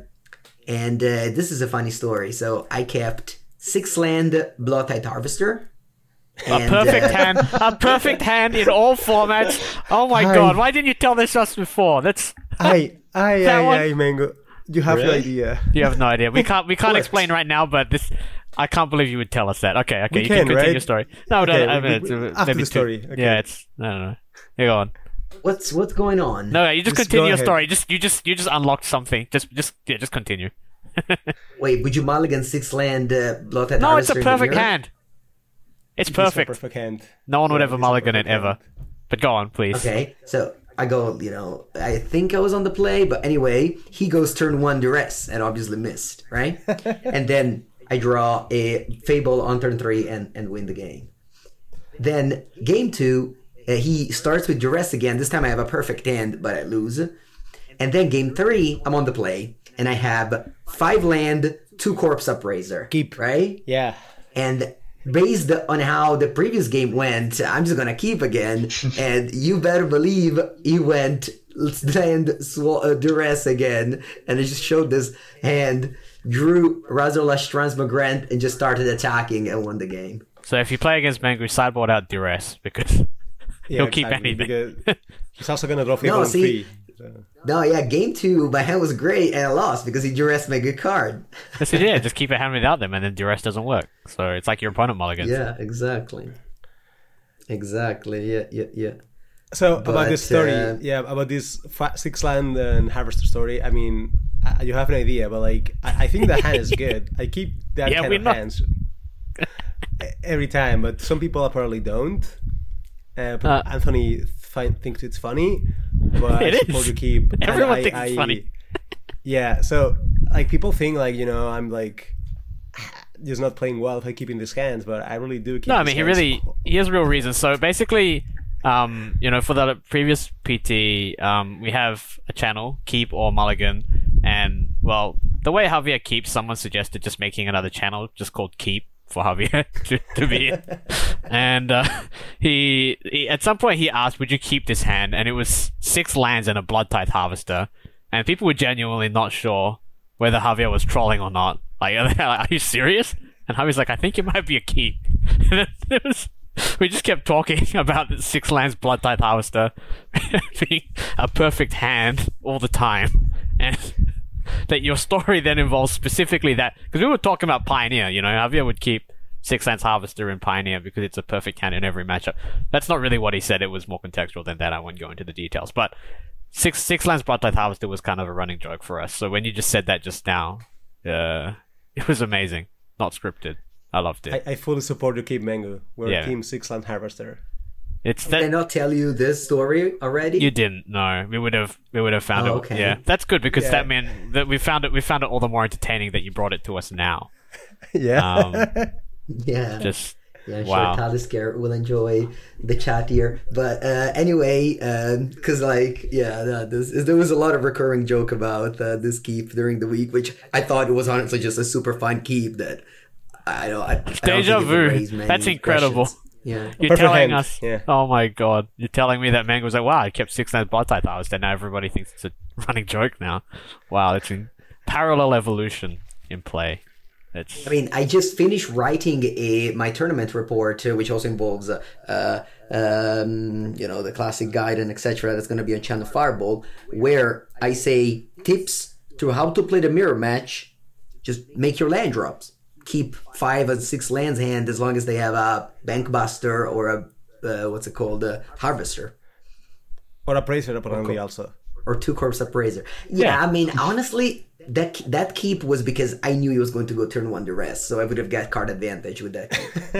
this is a funny story. So I kept 6 land Blood Tide Harvester. A perfect hand in all formats. Oh my Hi. god, why didn't you tell this us before? That's Aye, one? Mango. You have no Really? idea. you have no idea. We can't course. explain right now, but this I can't believe you would tell us that. Okay, We you can, can continue right? your story. No, Okay, no, I mean, after maybe the story, okay. Yeah, it's no. You go on. What's going on? No, you just Just continue go your ahead. story. You just unlocked something. Just continue. Wait, would you mulligan 6 land Blood Tide No, it's Harvester? a in the perfect mirror? hand. It's It is a perfect. perfect hand. No one would Yeah, ever it is a mulligan it perfect ever. hand. But go on, please. Okay, so I go, I think I was on the play, but anyway, he goes turn 1 duress and obviously missed, right? And then I draw a Fable on turn 3 and win the game. Then game 2, he starts with duress again. This time I have a perfect hand, but I lose. And then game 3, I'm on the play, and I have 5 land, 2 corpse upraiser. Keep. Right? Yeah. And based on how the previous game went, I'm just gonna keep again. And you better believe he went land duress again, and I just showed this hand, drew Razorlash Transmigrant, and just started attacking and won the game. So if you play against Mangu, sideboard out Duress because Yeah, he'll keep exactly, anything. because he's also gonna draw Fable No, on see- 3. So. No, yeah, game 2, my hand was great, and I lost because he duressed my good card. That's it, yeah, just keep a hand without them, and then Duress doesn't work. So it's like your opponent mulligans. Yeah, exactly. Exactly, yeah. So about But, this story, about this 6 land and harvester story. I mean, you have an idea, but like, I think the hand is good. I keep that Yeah, kind we're of not- hands every time, but some people apparently don't. But Anthony thinks it's funny, but It I is. suppose you keep. and Everyone thinks it's funny. Yeah, so like people think like I'm like just not playing well if I keep in these hands, but I really do keep. No, I these mean hands. he has real reasons. So basically, for the previous PT, we have a channel, Keep or Mulligan, and well, the way Javier keeps, someone suggested just making another channel just called Keep for Javier to be in. And he at some point he asked, "Would you keep this hand?" And it was 6 lands and a Blood Tithe Harvester, and people were genuinely not sure whether Javier was trolling or not. Like, are you serious? And Javier's like, "I think it might be a keep." And we just kept talking about the 6 lands Blood Tithe Harvester being a perfect hand all the time, and that your story then involves specifically that, because we were talking about Pioneer, Javier would keep Six Lands Harvester in Pioneer because it's a perfect hand in every matchup. That's not really what he said. It was more contextual than that. I won't go into the details, but Six Lands Blood Tithe Harvester was kind of a running joke for us. So when you just said that just now, it was amazing. Not scripted. I loved it. I fully support you, Keep Mango. We're Team Six Land Harvester. It's Did I not tell you this story already? You didn't. No, we would have found it. Okay. Yeah, that's good because that meant that we found it all the more entertaining that you brought it to us now. Yeah. Yeah. Just Yeah, I'm wow. sure Talisker will enjoy the chat here. But anyway, because there was a lot of recurring joke about this keep during the week, which I thought it was honestly just a super fun keep that I don't Deja think it would raise vu. many That's incredible. questions. Yeah. You're Perfect telling hand. us. Yeah. Oh my god. You're telling me that Mango was like, wow, I kept 6 Lands Blood Tithe Harvester. Now everybody thinks it's a running joke now. Wow, it's in parallel evolution in play. I mean, I just finished writing my tournament report, which also involves, the classic guide and etc. That's going to be on Channel Fireball, where I say tips to how to play the mirror match. Just make your land drops. Keep 5 and 6 lands hand as long as they have a Bankbuster or a Harvester. Or Appraiser, apparently, also. Or 2 Corpse Appraiser. Yeah, I mean, honestly, that keep was because I knew he was going to go turn 1 duress, so I would have got card advantage with that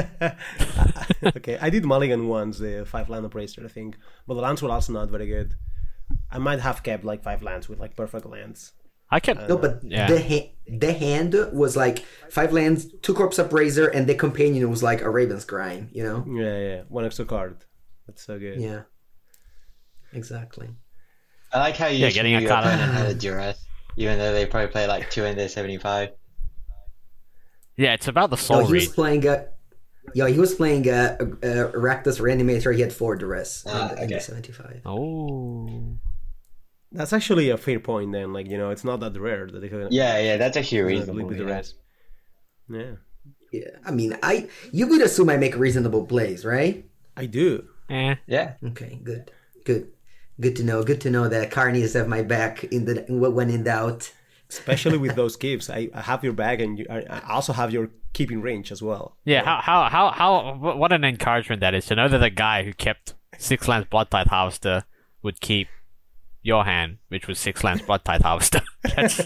keep. Okay, I did mulligan once, the 5 land Appraiser, I think. But the lands were also not very good. I might have kept 5 lands with perfect lands. I kept No, but the hand was 5 lands, 2 Corpse Appraiser, and the companion was a Raven's Crime, Yeah, 1 extra card. That's so good. Yeah. Exactly. I like how you getting a your card. opponent had a duress, even though they probably play 2 in their 75. Yeah, it's about the No, soul he was read. playing Rakdos Reanimator. He had 4 duress in the 75. Oh. That's actually a fair point then. It's not that rare that they can. Yeah, that's actually With reasonable. the Yeah. rest. Yeah, Yeah, I mean, you could assume I make reasonable plays, right? I do. Yeah. Okay, good to know. Good to know that Carnies have my back when in doubt. Especially with those keeps, I have your bag, and I also have your keeping range as well. Yeah, how what an encouragement that is to know that the guy who kept 6 Lands Blood Tithe Harvester would keep your hand, which was 6 Lands Blood Tithe Harvester. That's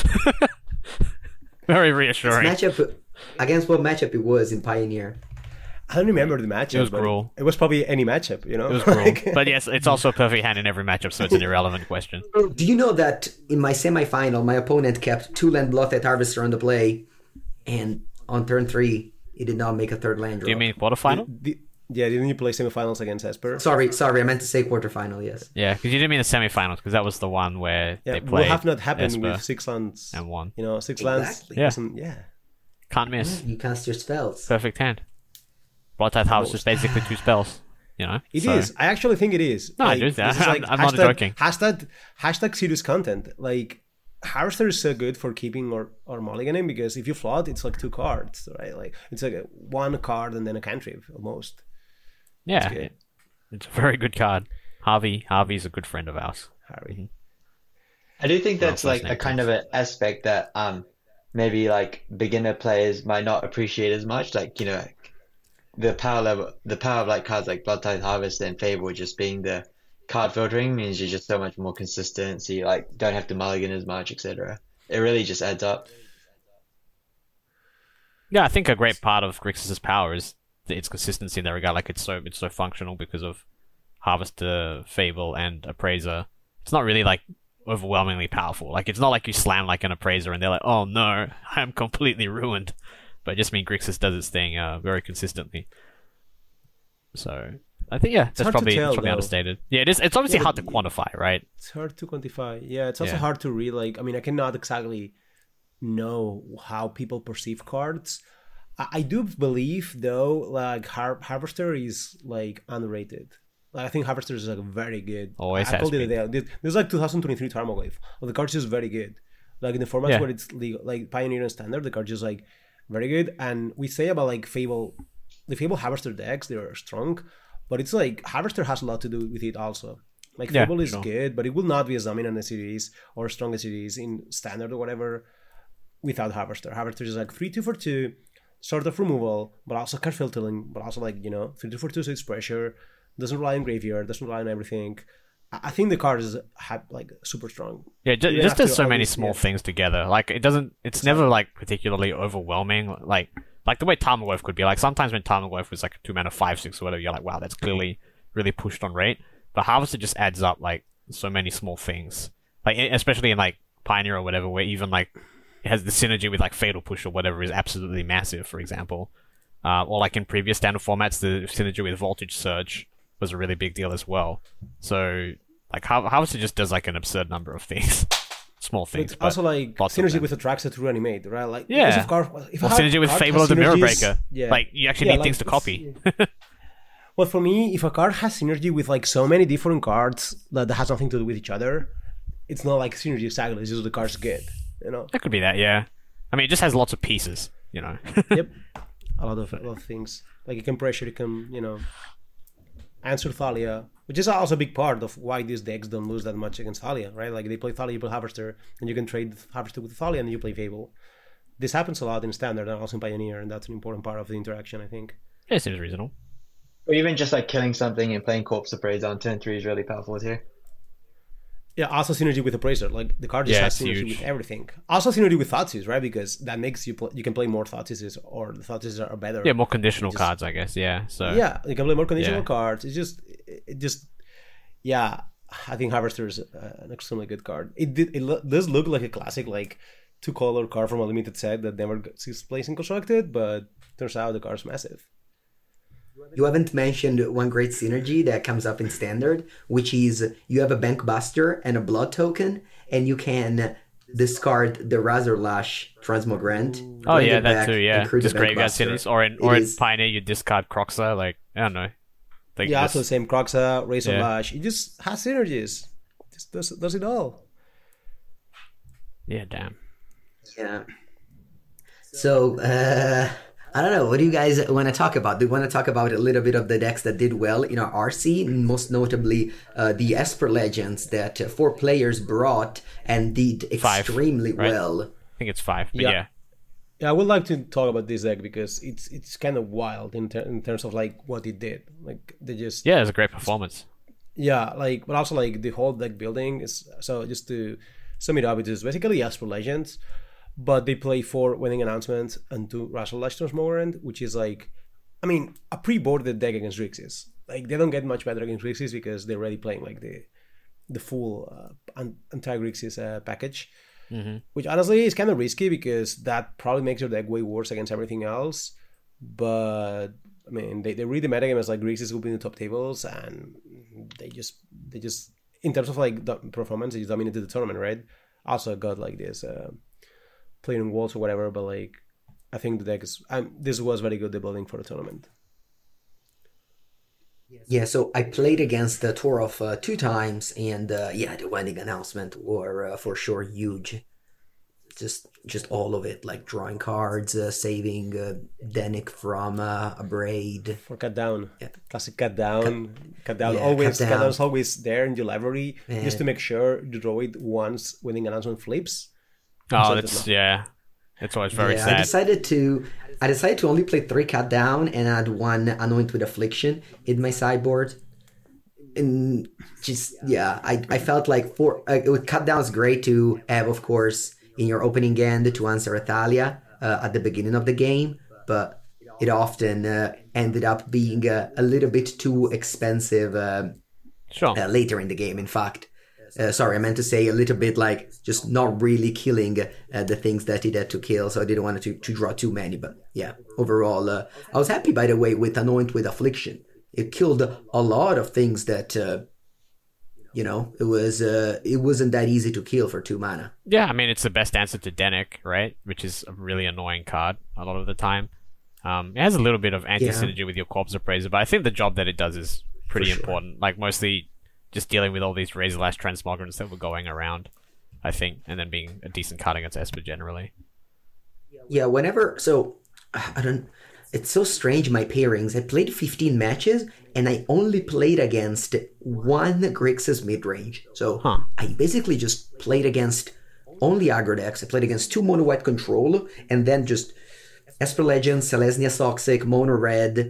very reassuring. Matchup against what matchup it was in Pioneer? I don't remember the matchup. It was but cruel. It was probably any matchup, It was cruel. But yes, it's also a perfect hand in every matchup, so it's an irrelevant question. Do you know that in my semifinal, my opponent kept 2 land Bloodtithe Harvester on the play, and on turn 3, he did not make a 3rd land draw. Do you mean quarterfinal? Didn't you play semifinals against Esper? Sorry, I meant to say quarterfinal. Yes. Yeah, because you didn't mean the semifinals, because that was the one where Yeah, they will played have not happened Esper with 6 lands and won. 6 lands. Exactly. Yeah. Yeah. Can't miss. You cast your spells. Perfect hand. Blood Tithe Harvester is basically 2 spells. It is. I actually think it is. No, I do. this is I'm not joking. Hashtag serious content. Harvester is so good for keeping or mulliganing because if you flood, it's 2 cards, right? It's 1 card and then a cantrip almost. Yeah, good. it's a very good card. Harvey's a good friend of ours. Harry. I do think that's Well, first a name kind of an aspect that maybe beginner players might not appreciate as much. The power of cards like Blood Tithe Harvest and Fable just being the card filtering means you're just so much more consistent, so you don't have to mulligan as much, etc. It really just adds up. Yeah, I think a great part of Grixis' power is its consistency in that regard. It's so functional because of Harvester, Fable, and Appraiser. It's not really overwhelmingly powerful. It's not like you slam an Appraiser and they're like, oh no, I'm completely ruined. But it just means Grixis does its thing very consistently. So I think that's hard to probably tell, though. understated. Yeah, it is. It's obviously hard to quantify, right? It's hard to quantify. Yeah, it's also hard to read. I cannot exactly know how people perceive cards. I do believe though, Harvester is underrated. I think Harvester is very good. Always I has called it been. a day. There's 2023 Tarmogoyf. The card is just very good. In the formats where it's legal, Pioneer and Standard, the card is very good. And we say about Fable, the Fable Harvester decks, they're strong, but it's Harvester has a lot to do with it also. Like Yeah, Fable is sure. good, but it will not be as dominant as it is or as strong as it is in standard or whatever without Harvester. Harvester is like 3-2 for 2, sort of removal, but also card filtering, but also like, 3-2 for 2, so it's pressure, doesn't rely on graveyard, doesn't rely on everything. I think the card is like super strong. Yeah, it Even just does after so all many this- small yeah. things together. Like it doesn't. It's never like particularly overwhelming. Like the way Tarmogoyf could be. Like sometimes when Tarmogoyf was like a 2-mana 5/6 or whatever, you're like, wow, that's clearly really pushed on rate. But Harvester just adds up like so many small things. Like especially in like Pioneer or whatever, where even like it has the synergy with like Fatal Push or whatever is absolutely massive. For example, or like in previous standard formats, the synergy with Voltage Surge was a really big deal as well. So like Harvester just does like an absurd number of things, small things. But also like lots of synergy them. with Atraxa to reanimate, right? Like Yeah. because of course, if Or a hard synergy with card Fable has of the Mirror synergies- Breaker. yeah. Like you actually Yeah, need like, things to copy. Well, for me, if a card has synergy with like so many different cards that has nothing to do with each other, it's not like synergy exactly. It's just the card's good, That could be that, yeah. I mean, it just has lots of pieces, Yep, a lot of things. Like you can pressure, you can answer Thalia, which is also a big part of why these decks don't lose that much against Thalia, right? Like they play Thalia, you play Harvester, and you can trade Harvester with Thalia, and then you play Fable. This happens a lot in Standard and also in Pioneer, and that's an important part of the interaction, I think. Yeah, it seems reasonable. Or even just like killing something and playing Corpse Appraiser on turn 3 is really powerful too. Yeah, also synergy with Appraiser. Like the card just Yeah, has it's synergy huge. with everything. Also synergy with Thoughtseize, right? Because that makes you you can play more Thoughtseizes, or the Thoughtseizes are better. Yeah, more conditional Just- cards, I guess, yeah. So Yeah, you can play more conditional Yeah. cards. It just, yeah. I think Harvester is an extremely good card. It does look like a classic, like 2-color card from a limited set that never sees place in Constructed, but turns out the card's massive. You haven't mentioned one great synergy that comes up in Standard, which is you have a Bankbuster and a Blood token, and you can discard the Razorlash Transmogrant. Oh bring yeah, it that back, too, yeah. and create Just a graveyard Bankbuster. synergies, or in It is- Pioneer you discard Croxa, like I don't know. Like Yeah, just- also the same Croxa, Razor Yeah. Lash. It just has synergies. Just does it all. yeah, damn. Yeah. So, I don't know. What do you guys want to talk about? Do you want to talk about a little bit of the decks that did well in our RC? Most notably, the Esper Legends that 4 players brought and did 5, extremely right? well. I think it's 5, but Yeah. yeah. Yeah, I would like to talk about this deck because it's kind of wild in terms of like what it did. Like they just Yeah, it's a great performance. yeah, like but also like the whole deck building is so just to sum it up, it is basically Esper Legends, but they play 4 winning announcements and 2 Razorlash Transmogrant, which is like, I mean, a pre-boarded deck against Grixis. Like they don't get much better against Grixis because they're already playing like the full anti-Grixis package. Mm-hmm. Which honestly is kind of risky because that probably makes your deck way worse against everything else. But I mean, they read the metagame as like Grixis will be in the top tables, and they just in terms of like the performance, they just dominated the tournament, right? Also got like this playing in walls or whatever, but like I think the deck is this was very good debuilding for the tournament. Yeah, so I played against Torov 2 times, and yeah, the winning announcement were for sure huge. Just all of it, like drawing cards, saving Denik from a braid. For cut down, Yeah. classic cut down, Yeah, always cut cut down. down's always there in your library Yeah. just to make sure you draw it once winning announcement flips. Oh, So that's yeah. It's always very Yeah, sad. I decided to only play 3 cut down and add 1 Anoint with Affliction in my sideboard. And just yeah, I felt like with cut down is great to have, of course, in your opening end to answer Athalia at the beginning of the game, but it often ended up being a little bit too expensive Sure. later in the game. In fact, sorry, I meant to say a little bit like just not really killing the things that it had to kill, so I didn't want it to draw too many. But yeah, overall, I was happy, by the way, with Anoint with Affliction. It killed a lot of things that, it wasn't that easy to kill for 2 mana. Yeah, I mean, it's the best answer to Denik, right? Which is a really annoying card a lot of the time. It has a little bit of anti-synergy with your Corpse Appraiser, but I think the job that it does is pretty For sure. important. Like, mostly just dealing with all these Razorlash Transmogrants that were going around, I think, and then being a decent card against Esper generally. Yeah, whenever, so I don't it's so strange, my pairings. I played 15 matches, and I only played against one Grixis mid-range. So I basically just played against only aggro decks. I played against 2 mono white control, and then just Esper Legend, Selesnya Toxic, mono red.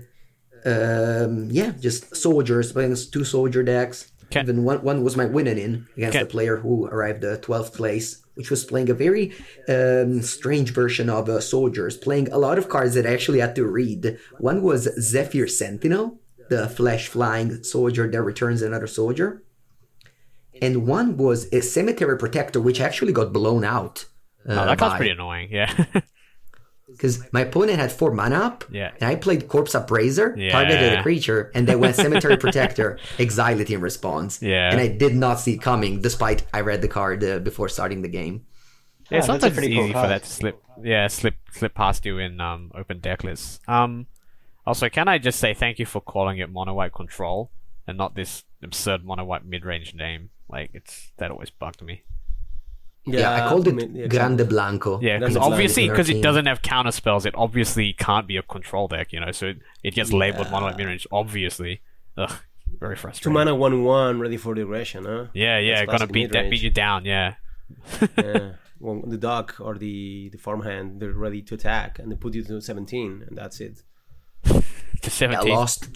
Just soldiers, playing 2 soldier decks. Even one was my winning in against a player who arrived at 12th place, which was playing a very strange version of soldiers, playing a lot of cards that I actually had to read. One was Zephyr Sentinel, the flash-flying soldier that returns another soldier. And one was a Cemetery Protector, which actually got blown out. That card's pretty annoying, yeah. Because my opponent had 4 mana up, and I played Corpse Appraiser, targeted a creature, and then went Cemetery Protector, exile it in response. And I did not see it coming, despite I read the card before starting the game. Yeah, sometimes it's easy for that to slip past you in open deck lists. Also, can I just say thank you for calling it mono white control and not this absurd mono white mid range name? Like that always bugged me. Yeah, I called it Grande Blanco. Yeah, because obviously, because it doesn't have counter spells, it obviously can't be a control deck, so it gets labeled mono white mid range. Obviously, very frustrating. 2 mana 1/1 ready for the aggression, huh? Yeah, gonna beat you down. Yeah. Well, the dock or the farmhand, they're ready to attack, and they put you to 17, and that's it. To 17. I lost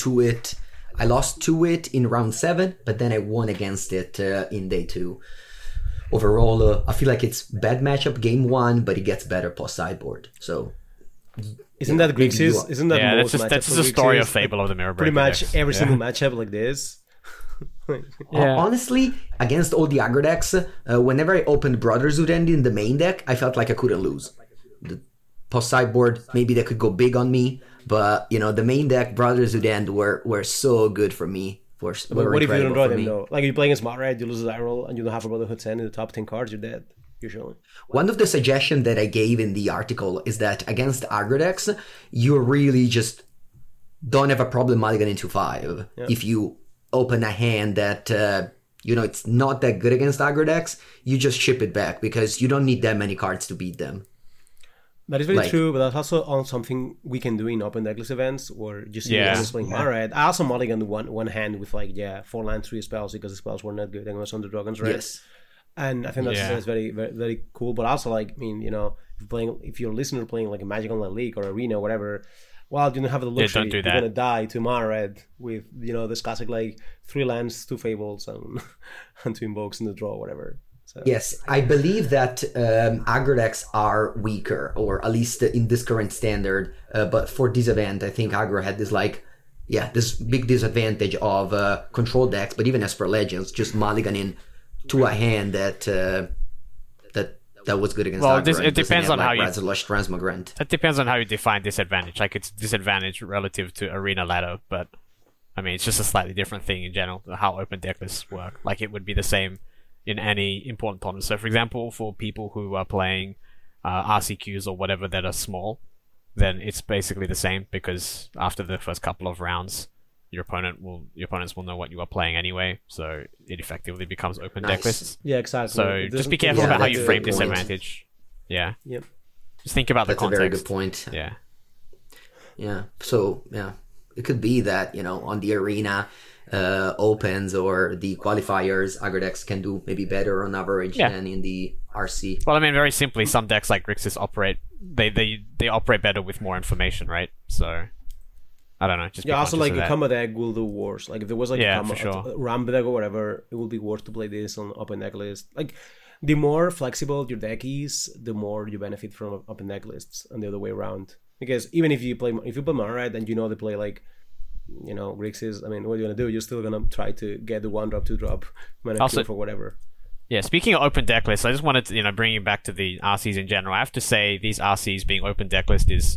to it in round 7, but then I won against it in day 2. Overall, I feel like it's bad matchup game 1, but it gets better post sideboard. So, isn't that Grixis? Isn't that most that's just the story of Fable of the Mirror Breaker. Pretty much every single matchup like this. Honestly, against all the aggro decks, whenever I opened Brotherhood End in the main deck, I felt like I couldn't lose. The post sideboard, maybe they could go big on me, but the main deck, Brotherhood End were so good for me. But what if you don't draw them though? Like if you're playing a Smart Red, you lose a die roll, and you don't have a Brotherhood 10 in the top 10 cards, you're dead. Usually. One of the suggestions that I gave in the article is that against aggro decks, you really just don't have a problem mulligan into 5. Yeah. If you open a hand that it's not that good against aggro decks, you just ship it back because you don't need that many cards to beat them. That is very true, but that's also on something we can do in open decklist events, or just playing Red. I also mulliganed one hand with 4 land 3 spells because the spells were not good and was on the Dragon's Red. Yes. And I think that's very, very, very cool. But also, if you're a listener playing like a Magic Online League or Arena or whatever, well, you don't have the luxury. You're gonna die to Mana Red with this classic 3 lands, 2 Fables, and 2 Invokes in the draw, whatever. So. Yes, I believe that aggro decks are weaker, or at least in this current standard. But for this event, I think aggro had this big disadvantage of control decks. But even Esper Legends, just mulliganing to a hand that was good against aggro. It depends on how you Transmogrant. It depends on how you define disadvantage. Like it's disadvantage relative to Arena Ladder, but I mean it's just a slightly different thing in general. How open deck lists work. Like it would be the same in any important tournament. So, for example, for people who are playing RCQs or whatever that are small, then it's basically the same because after the first couple of rounds, your opponents will know what you are playing anyway. So it effectively becomes open deck lists. Yeah, exactly. So just be careful about how you frame disadvantage. Yeah. Yep. Just think about the context. That's a very good point. Yeah. Yeah. So it could be that on the Arena opens or the qualifiers, aggro decks can do maybe better on average than in the RC. Well, I mean, very simply, some decks like Grixis operate better with more information, right? So I don't know. Just also a combo deck will do worse. Like if there was a ramp deck or whatever, it would be worse to play this on open deck list. Like the more flexible your deck is, the more you benefit from open deck lists, and the other way around. Because even if you play Mana Red and they play Grixis, I mean, what are you going to do? You're still going to try to get the 1-drop, 2-drop mana cure for whatever. Yeah, speaking of open deck lists, I just wanted to, bring you back to the RCs in general. I have to say, these RCs being open deck list is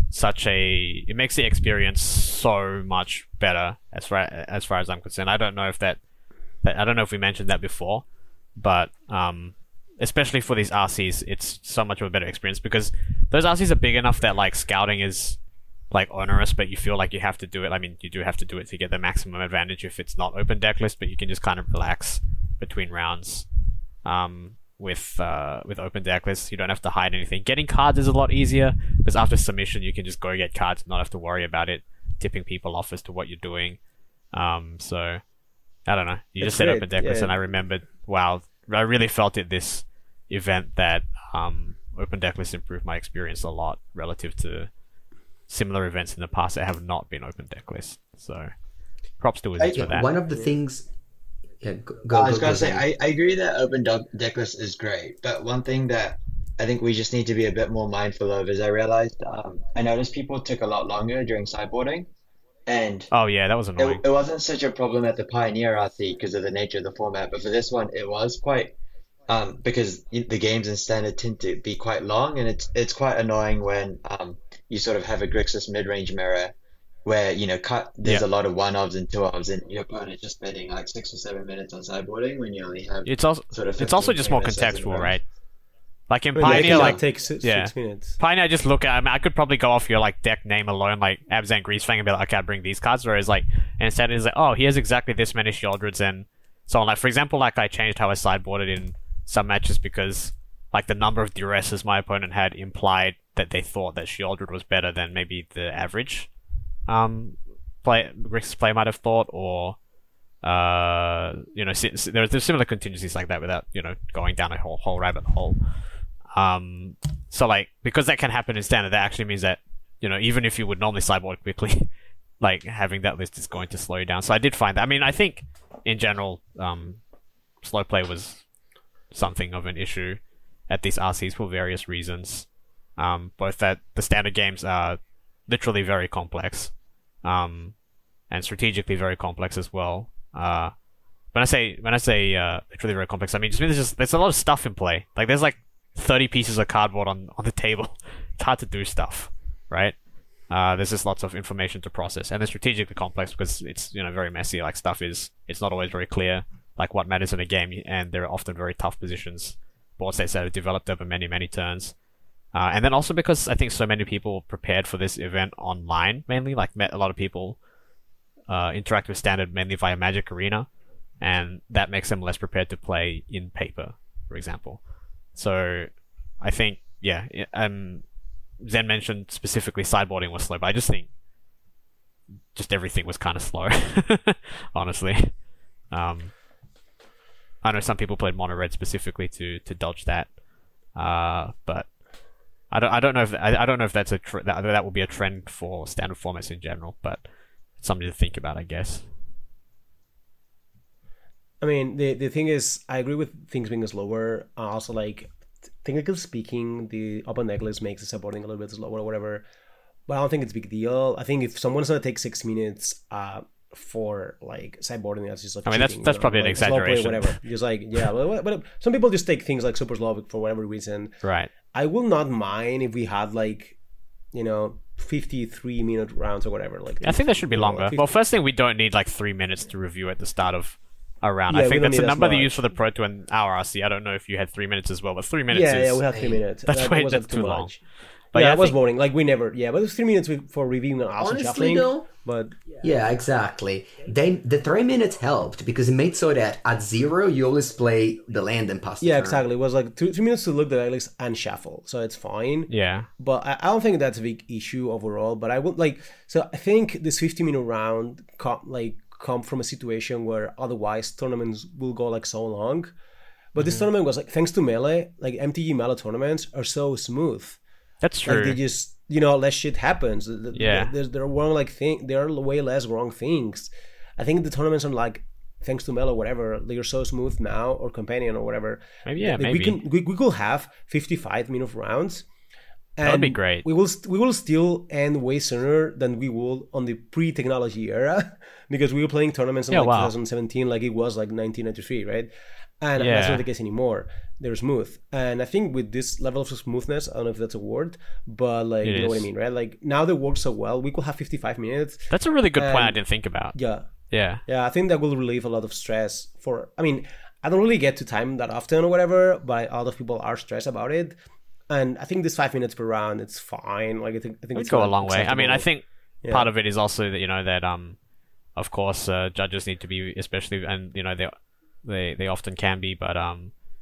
it makes the experience so much better as far as I'm concerned. I don't know if we mentioned that before, but especially for these RCs, it's so much of a better experience because those RCs are big enough that scouting is onerous, but you feel like you have to do it. I mean, you do have to do it to get the maximum advantage if it's not open deck list, but you can just kind of relax between rounds. with open deck lists. You don't have to hide anything. Getting cards is a lot easier because after submission you can just go get cards and not have to worry about it tipping people off as to what you're doing. So I don't know. You It's just said great, open deck list, yeah. and I remembered. Wow, I really felt it this event that open deck lists improved my experience a lot relative to similar events in the past that have not been open deck lists. So props to Wizards for that. One of the things. Yeah, I was gonna say I agree that open deck list is great, but one thing that I think we just need to be a bit more mindful of is I realized I noticed people took a lot longer during sideboarding, and Oh yeah, that was annoying. it wasn't such a problem at the Pioneer RC because of the nature of the format, but for this one it was quite because the games in Standard tend to be quite long, and it's quite annoying when you sort of have a Grixis mid-range mirror where there's Yeah. a lot of 1-ofs and 2-ofs and your opponent just spending like 6 or 7 minutes on sideboarding when you only have It's also sort of it's also 15 just more minutes as a contextual, round. right? Like in I mean, Pioneer, it like take six yeah. minutes. Pioneer, I just look at. I mean, I could probably go off your like deck name alone, like Abzan Greasefang, and be like, okay, I bring these cards. Whereas like instead, it's like, oh, he has exactly this many Sheoldreds and so on. Like for example, like I changed how I sideboarded in some matches because like the number of duresses my opponent had implied that they thought that Sheoldred was better than maybe the average Grixis play might have thought, or there's similar contingencies like that without going down a whole rabbit hole. So like because that can happen in Standard, that actually means that even if you would normally sideboard quickly, like having that list is going to slow you down. So I did find that. I mean, I think in general, slow play was something of an issue at these RCs for various reasons. Both that the Standard games are literally very complex, and strategically very complex as well. When I say literally very complex, I mean just mean there's a lot of stuff in play. Like there's like 30 pieces of cardboard on the table. It's hard to do stuff, right? There's just lots of information to process, and they're strategically complex because it's very messy. Like it's not always very clear like what matters in a game, and there are often very tough positions, board states that are developed over many turns. And then also because I think so many people prepared for this event online, mainly like met a lot of people interact with Standard mainly via Magic Arena, and that makes them less prepared to play in paper, for example. So I think Zen mentioned specifically sideboarding was slow, but I just think just everything was kind of slow, honestly. I know some people played mono red specifically to dodge that, but I don't know if that's that will be a trend for Standard formats in general, but it's something to think about, I guess. I mean, the thing is, I agree with things being slower. Also, like, technically speaking, the open deck list makes the sideboarding a little bit slower or whatever. But I don't think it's a big deal. I think if someone's gonna take 6 minutes for like sideboarding, that's just like I mean, cheating, that's probably an like, slow play or exaggeration. whatever. Just like but some people just take things like super slow for whatever reason. Right. I will not mind if we had like 53-minute rounds or whatever. Like I think that should be longer. 50 Well, first thing, we don't need like 3 minutes to review at the start of a round. Yeah, I we think don't that's a need as number they much. use for the Pro to an hour RC. I don't know if you had 3 minutes as well, but 3 minutes Yeah, is we have 3 minutes. that's That way wasn't that's too long. much. But yeah, yeah, I it was think- boring. Like we never, but it was 3 minutes for reviewing and also Honestly, shuffling. though, But yeah, exactly. The 3 minutes helped because it made so that at 0 you always play the land and pass the yeah, turn. exactly. It was like 3 minutes to look the deck list and shuffle, so it's fine. Yeah. But I don't think that's a big issue overall. But I would like, so I think this 50-minute round come from a situation where otherwise tournaments will go like so long. But this tournament was like, thanks to Melee, like MTG Melee tournaments are so smooth. That's true. Like they just, less shit happens. Yeah. There are there are way less wrong things. I think the tournaments are like, thanks to Melo, whatever, they're so smooth now, or Companion or whatever. Maybe, yeah, Like, maybe. we could have 55-minute rounds. And That would be great. We will still end way sooner than we would on the pre-technology era, because we were playing tournaments in Yeah, wow. 2017 like it was like 1993, right? And Yeah. that's not the case anymore. They're smooth, and I think with this level of smoothness, I don't know if that's a word, but like It you know what I is. mean, right? Like now they work so well, we could have 55 minutes. That's a really good point I And- didn't think about. Yeah, Yeah. yeah, I think that will relieve a lot of stress for. I mean, I don't really get to time that often or whatever, but a lot of people are stressed about it. And I think this 5 minutes per round, it's fine. Like I think It would it's go a not long way. I mean, I acceptable. think Yeah. part of it is also that that of course judges need to be, especially, and they often can be, but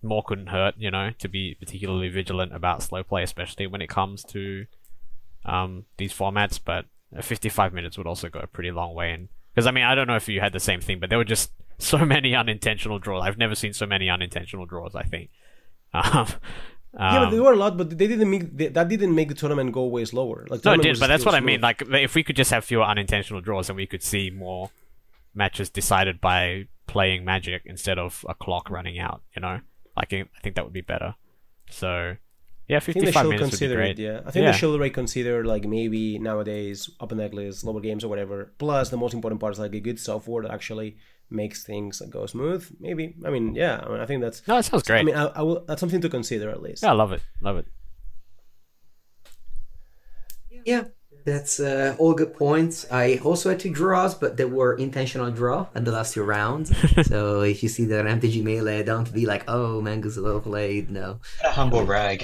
more couldn't hurt, to be particularly vigilant about slow play, especially when it comes to these formats. But 55 minutes would also go a pretty long way. And because I don't know if you had the same thing, but there were just so many unintentional draws. I've never seen so many unintentional draws, I think. Yeah, but there were a lot, but they didn't make that didn't make the tournament go way slower. Like, no, it tournament did, was but that's still what I smooth. mean. Like, if we could just have fewer unintentional draws, then we could see more matches decided by playing Magic instead of a clock running out. Like, I think that would be better. So, yeah, I think they 55 should minutes would be consider great. it. Yeah, I think they should reconsider like maybe nowadays open deck lists, lower games or whatever. Plus, the most important part is like a good software that actually makes things go smooth. Maybe. I think that's. No, that sounds great. I will. That's something to consider at least. Yeah, I love it. Love it. Yeah, that's all good points. I also had two draws, but they were intentional draw at the last two rounds. So if you see that MTG Melee, don't be like, oh, Mango's well played. No. A humble brag.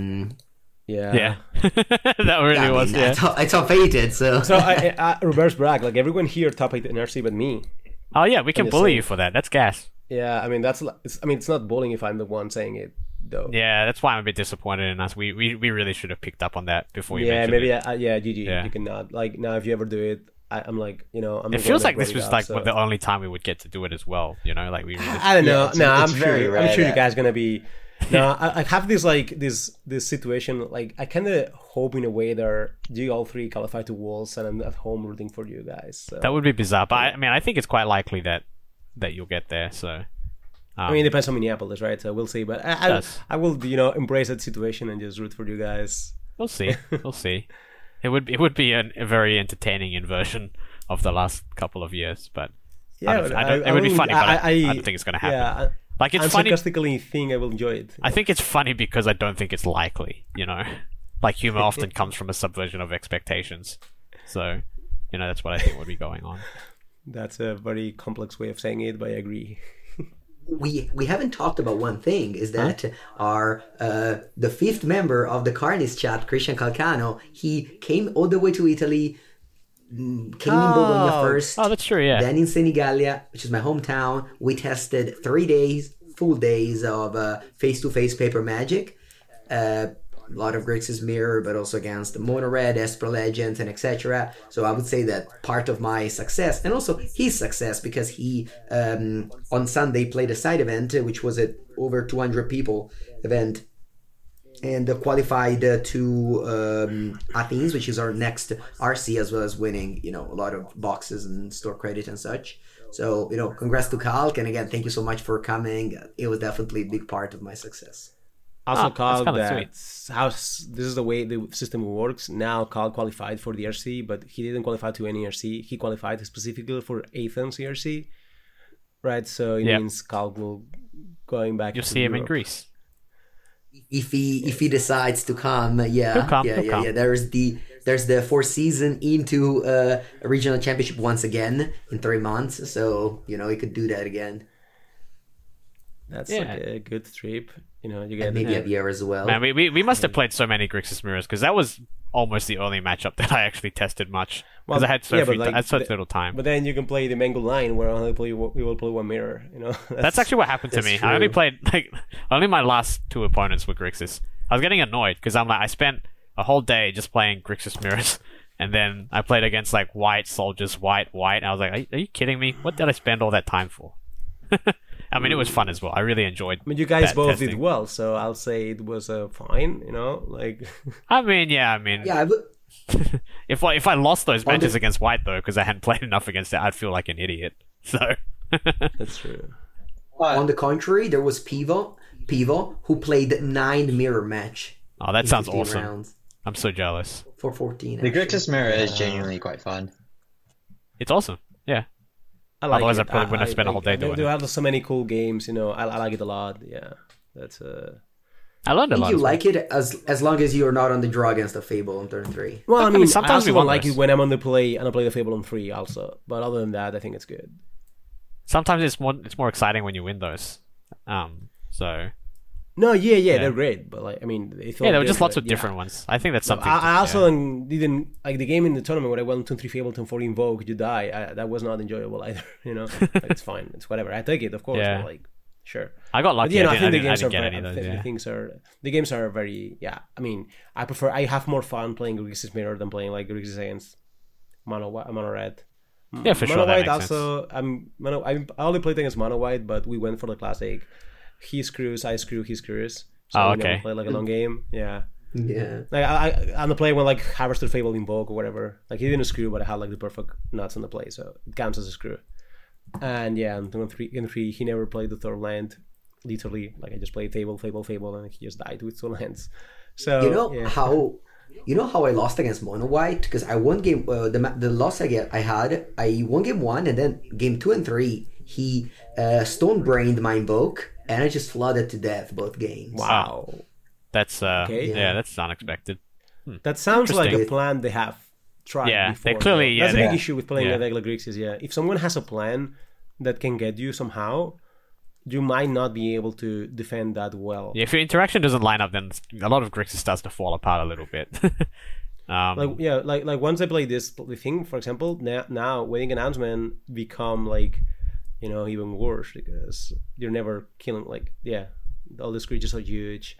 Yeah. That really was, I top 8'd, so... So I reverse brag. Like everyone here top 8 NRC, but me. Oh, yeah, we can just bully saying. you for that. That's gas. Yeah, it's not bullying if I'm the one saying it though. Yeah, that's why I'm a bit disappointed in us. We really should have picked up on that before you Yeah, mentioned maybe. it. GG. Yeah. You cannot. Like now, if you ever do it, I'm like, I'm. It feels like this was like the only time we would get to do it as well. Like we really. I don't know. Yeah, I'm it's very sure. rare I'm sure you that- guys gonna be. No, I have this like this situation. Like I kind of hope in a way that you all three qualify to Worlds, and I'm at home rooting for you guys. So. That would be bizarre, but I think it's quite likely that you'll get there. So. It depends on Minneapolis, right? So we'll see. But I will, embrace that situation and just root for you guys. We'll see. We'll see. It would be a very entertaining inversion of the last couple of years, but Yeah, it would be funny, but I don't think it's going to happen. Yeah, like it's I'm funny. sarcastically think I will enjoy it. I think it's funny because I don't think it's likely. Like humor often comes from a subversion of expectations. So, that's what I think would be going on. That's a very complex way of saying it, but I agree. We haven't talked about one thing, is that our the fifth member of the Carnis chat, Christian Calcano, he came all the way to Italy, came in Bologna first, Oh, that's true. Yeah. then in Senigallia, which is my hometown. We tested 3 days, full days of face-to-face paper Magic. A lot of Grixis Mirror, but also against the Mono Red, Esper Legends, and etc. So I would say that part of my success, and also his success, because he on Sunday played a side event, which was an over 200 people event, and qualified to Athens, which is our next RC, as well as winning, a lot of boxes and store credit and such. So, congrats to Kalk, and again, thank you so much for coming. It was definitely a big part of my success. Also, Carl, kinda that's how this is the way the system works. Now, Carl qualified for the RC, but he didn't qualify to any RC. He qualified specifically for Athens RC, right? So it means Carl will going back. You'll to see him in Europe. Greece. If he decides to come, He'll come. There's the fourth season into a regional championship once again in 3 months, so he could do that again. That's like a good trip. You get And maybe Javier as well. Man, we must have played so many Grixis Mirrors because that was almost the only matchup that I actually tested much because I had so little time. But then you can play the Mango line where we will play one mirror. That's actually what happened to me. true. I only played only my last two opponents were Grixis. I was getting annoyed because I spent a whole day just playing Grixis Mirrors, and then I played against white soldiers, white. And I was like, are you kidding me? What did I spend all that time for? It was fun as well. I really enjoyed. you guys that both testing. did well, so I'll say it was fine. Yeah, I would. If I lost those matches against white though, because I hadn't played enough against it, I'd feel like an idiot. So That's true. on the contrary, there was Pivo, who played 9 mirror match. oh, that in sounds 15 awesome. rounds I'm so jealous. for 14. The actually. Grixis Mirror is genuinely quite fun. It's awesome. Yeah. I like Otherwise, it. I probably wouldn't have spent a whole day doing There it. are so many cool games. I like it a lot. Yeah, that's I learned a I think lot. you as well. like it as long as you're not on the draw against a Fable on turn 3. Well, I sometimes I also we don't want like this. it when I'm on the play and I play the Fable on 3 also. But other than that, I think it's good. Sometimes it's more exciting when you win those. So No, they're great. But they feel there were just lots of different, different ones. I think that's something. I also didn't like the game in the tournament where I won turn 3 Fable, turn 4 Invoke, you die. That was not enjoyable either. It's fine. It's whatever. I take it, of course. Yeah. But sure. I got But lucky. yeah, no, I I think the didn't games are get very, any of those. the Yeah. things are the games are very, yeah. I mean, I have more fun playing Grixis Mirror than playing like Grixis against Mono Red. Yeah, for sure. Mono That White makes sense. also. I only played against Mono White, but we went for the classic. He screws, I screw, he screws. So Oh, we never okay. played like a long game. Yeah. Yeah. Like I'm the player when like Harvester Fable Invoke or whatever. Like he didn't screw, but I had like the perfect nuts on the play, so it counts as a screw. And yeah, and in three, he never played the third land. Literally, like I just played Fable, and he just died with two lands. So You know how I lost against Mono White? Because I won game the loss I won game 1, and then game 2 and 3 he stone brained my invoke, and I just flooded to death both games. Wow. That's Okay. yeah, that's unexpected. That sounds like a Interesting. plan they have tried Yeah, before. they clearly- That's yeah, a big they- issue with playing yeah. regular Grixis, yeah. If someone has a plan that can get you somehow, you might not be able to defend that well. Yeah, if your interaction doesn't line up, then a lot of Grixis starts to fall apart a little bit. Like once I play the thing, for example, now wedding announcement become like, even worse because you're never killing, like, yeah, all these creatures are huge.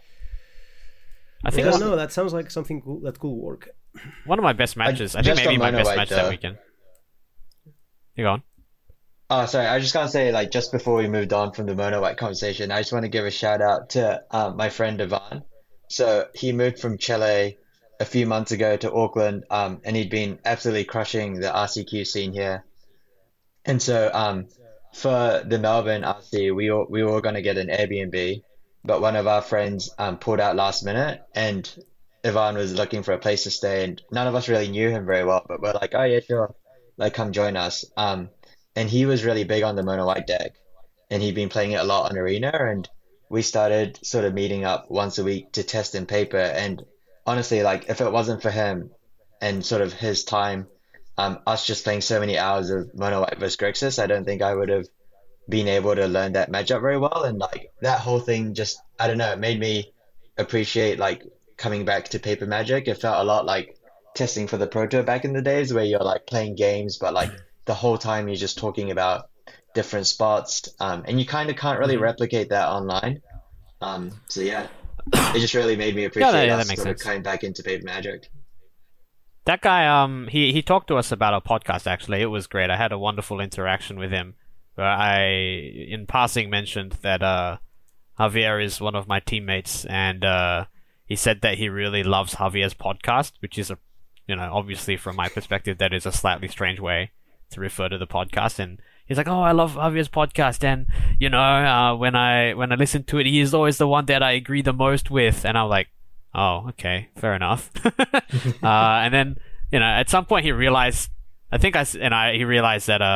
I I think don't know, that sounds like something cool, that could work. one of my best matches. I think just maybe on my Mono best White, match that though. weekend. You go on. Oh, sorry. I was just gonna say, like, just before we moved on from the Mono White conversation, I just want to give a shout out to my friend Ivan. So he moved from Chile a few months ago to Auckland, and he'd been absolutely crushing the RCQ scene here. And so, for the Melbourne RC, we were all gonna get an Airbnb, but one of our friends pulled out last minute, and Ivan was looking for a place to stay, and none of us really knew him very well, but we're like, oh yeah, sure, like come join us. And he was really big on the Mono White deck, and he'd been playing it a lot on Arena, and we started sort of meeting up once a week to test in paper. And honestly, like, if it wasn't for him and sort of his time, us just playing so many hours of Mono White versus Grixis, I don't think I would have been able to learn that matchup very well. And like that whole thing just, I don't know, it made me appreciate like coming back to paper Magic. It felt a lot like testing for the Pro Tour back in the days where you're like playing games, but like the whole time you're just talking about different spots, and you kind of can't really replicate that online. So yeah, it just really made me appreciate that us makes sort of sense. coming back into paper Magic. That guy, he talked to us about our podcast. Actually, it was great. I had a wonderful interaction with him, where I, in passing, mentioned that Javier is one of my teammates, and he said that he really loves Javier's podcast, which is obviously from my perspective, that is a slightly strange way to refer to the podcast. And he's like, "Oh, I love Javier's podcast, and when I listen to it, he is always the one that I agree the most with." And I'm like, "Oh, okay, fair enough." And then at some point he realized, he realized that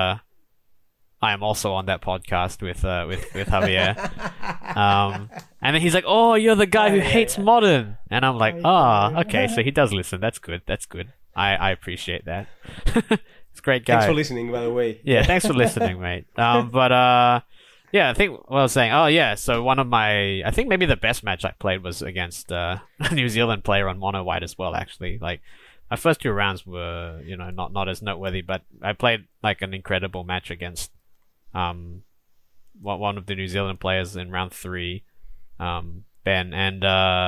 I am also on that podcast with Javier. And then he's like, "Oh, you're the guy who hates modern," and I'm like, okay, so he does listen. That's good. I appreciate that. It's a great guy. Thanks for listening, by the way. Yeah, thanks for listening, mate. Yeah, I think what I was saying. Oh, yeah. So one of my, I think maybe the best match I played was against a New Zealand player on Mono White as well. Actually, like my first 2 rounds were, not as noteworthy, but I played like an incredible match against one of the New Zealand players in round 3, Ben, and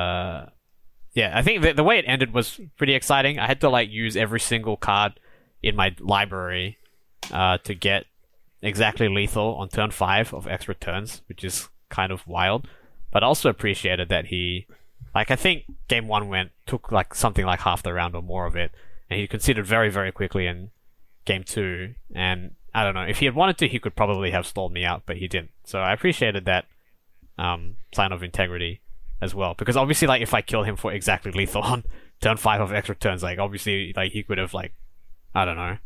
yeah, I think the way it ended was pretty exciting. I had to like use every single card in my library to get exactly lethal on turn 5 of extra turns, which is kind of wild. But I also appreciated that he, like, I think game 1 took like something like half the round or more of it, and he conceded very, very quickly in game 2. And I don't know, if he had wanted to, he could probably have stalled me out, but he didn't. So I appreciated that sign of integrity as well, because obviously, like, if I kill him for exactly lethal on turn 5 of extra turns, like, obviously, like, he could have, like, I don't know,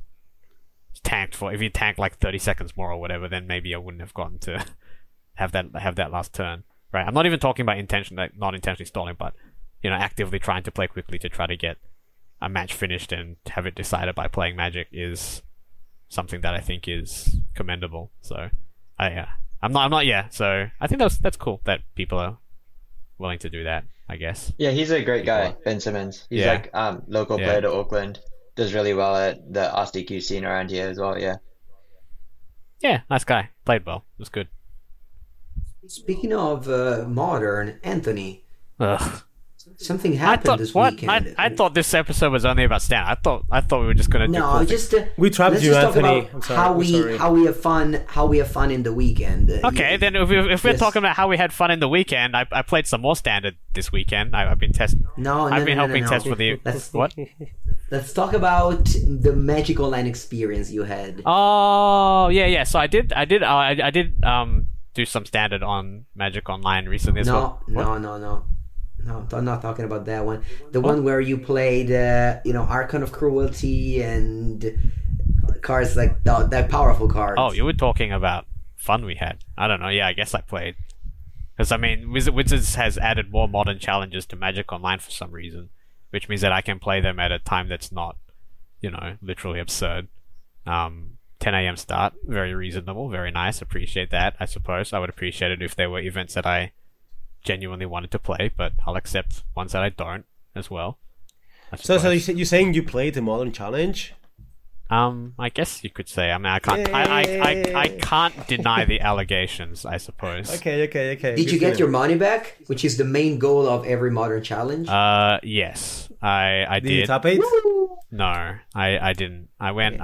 if he tanked like 30 seconds more or whatever, then maybe I wouldn't have gotten to have that last turn, right? I'm not even talking about not intentionally stalling, but actively trying to play quickly to try to get a match finished and have it decided by playing Magic is something that I think is commendable. So I'm not so I think that's cool that people are willing to do that, I guess. Yeah, he's a great guy, Ben Simmons. He's like local player to Auckland. Does really well at the RCQ scene around here as well. Yeah. Yeah, nice guy. Played well. It was good. Speaking of modern, Anthony, Ugh. something I happened thought this what? weekend. I thought this episode was only about Stan. I thought we were just gonna do No, cool things. just We trapped let's you, just talk Anthony. about I'm sorry, how I'm we sorry. how we have fun in the weekend. Okay, then if we're Yes. talking about how we had fun in the weekend, I played some more Standard this weekend. I've been testing. No, I've been helping test with you. Let's What? let's talk about the Magic Online experience you had. Oh yeah. So I did do some Standard on Magic Online recently as well. No, I'm not talking about that one. The one where you played, Archon of Cruelty and cards like that powerful cards. Oh, you were talking about fun we had. I don't know. Yeah, I guess I played. Because, I mean, Wizards has added more modern challenges to Magic Online for some reason, which means that I can play them at a time that's not, literally absurd. 10 a.m. start, very reasonable, very nice. Appreciate that, I suppose. I would appreciate it if there were events that I genuinely wanted to play, but I'll accept ones that I don't as well. I So suppose. you're saying you played the Modern Challenge? I guess you could say. I mean, I can't. I can't deny the allegations. I suppose. Okay. Did you get your money back, which is the main goal of every modern challenge? Yes, I Did you did. top 8? No, I didn't. I went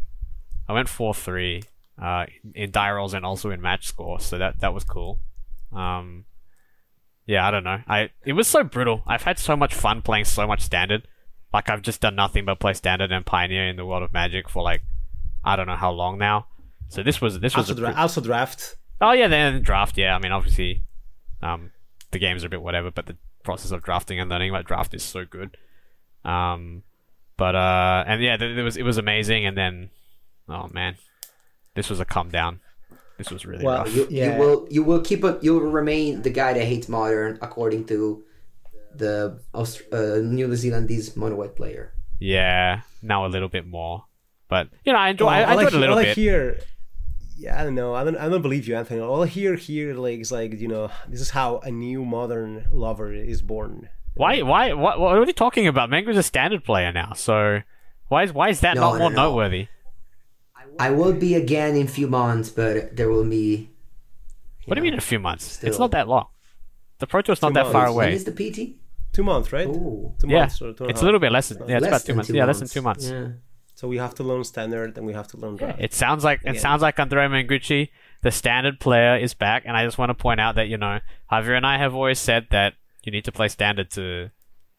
4-3 in die rolls and also in match score, so that was cool. Yeah, I don't know. It was so brutal. I've had so much fun playing so much Standard. Like, I've just done nothing but play Standard and Pioneer in the world of Magic for like I don't know how long now. So this was Also draft. Oh yeah, then draft. Yeah, I mean obviously, the games are a bit whatever, but the process of drafting and learning about draft is so good. And yeah, it was amazing. And then, oh man, this was a come down. This was really rough. You will remain the guy that hates modern, according to the New Zealandese mono white player. Yeah, now a little bit more, but I enjoyed it a little bit. Yeah, I don't know. I don't believe you, Anthony. All I hear is like this is how a new modern lover is born. Why? What are you talking about? Mango's a Standard player now, so why is that not more noteworthy? I will be again in a few months, but there will be. What do you mean in a few months? Still. It's not that long. The Pro Tour's not that months. far When away. is the PT? 2 months, right? Ooh. 2 Yeah, months or 2.5. it's a little bit less than it's about 2 months. Yeah, less than 2 months. Yeah. So we have to learn Standard and we have to learn draft. It sounds like Andrea Mangucci, the Standard player, is back, and I just want to point out that Javier and I have always said that you need to play Standard to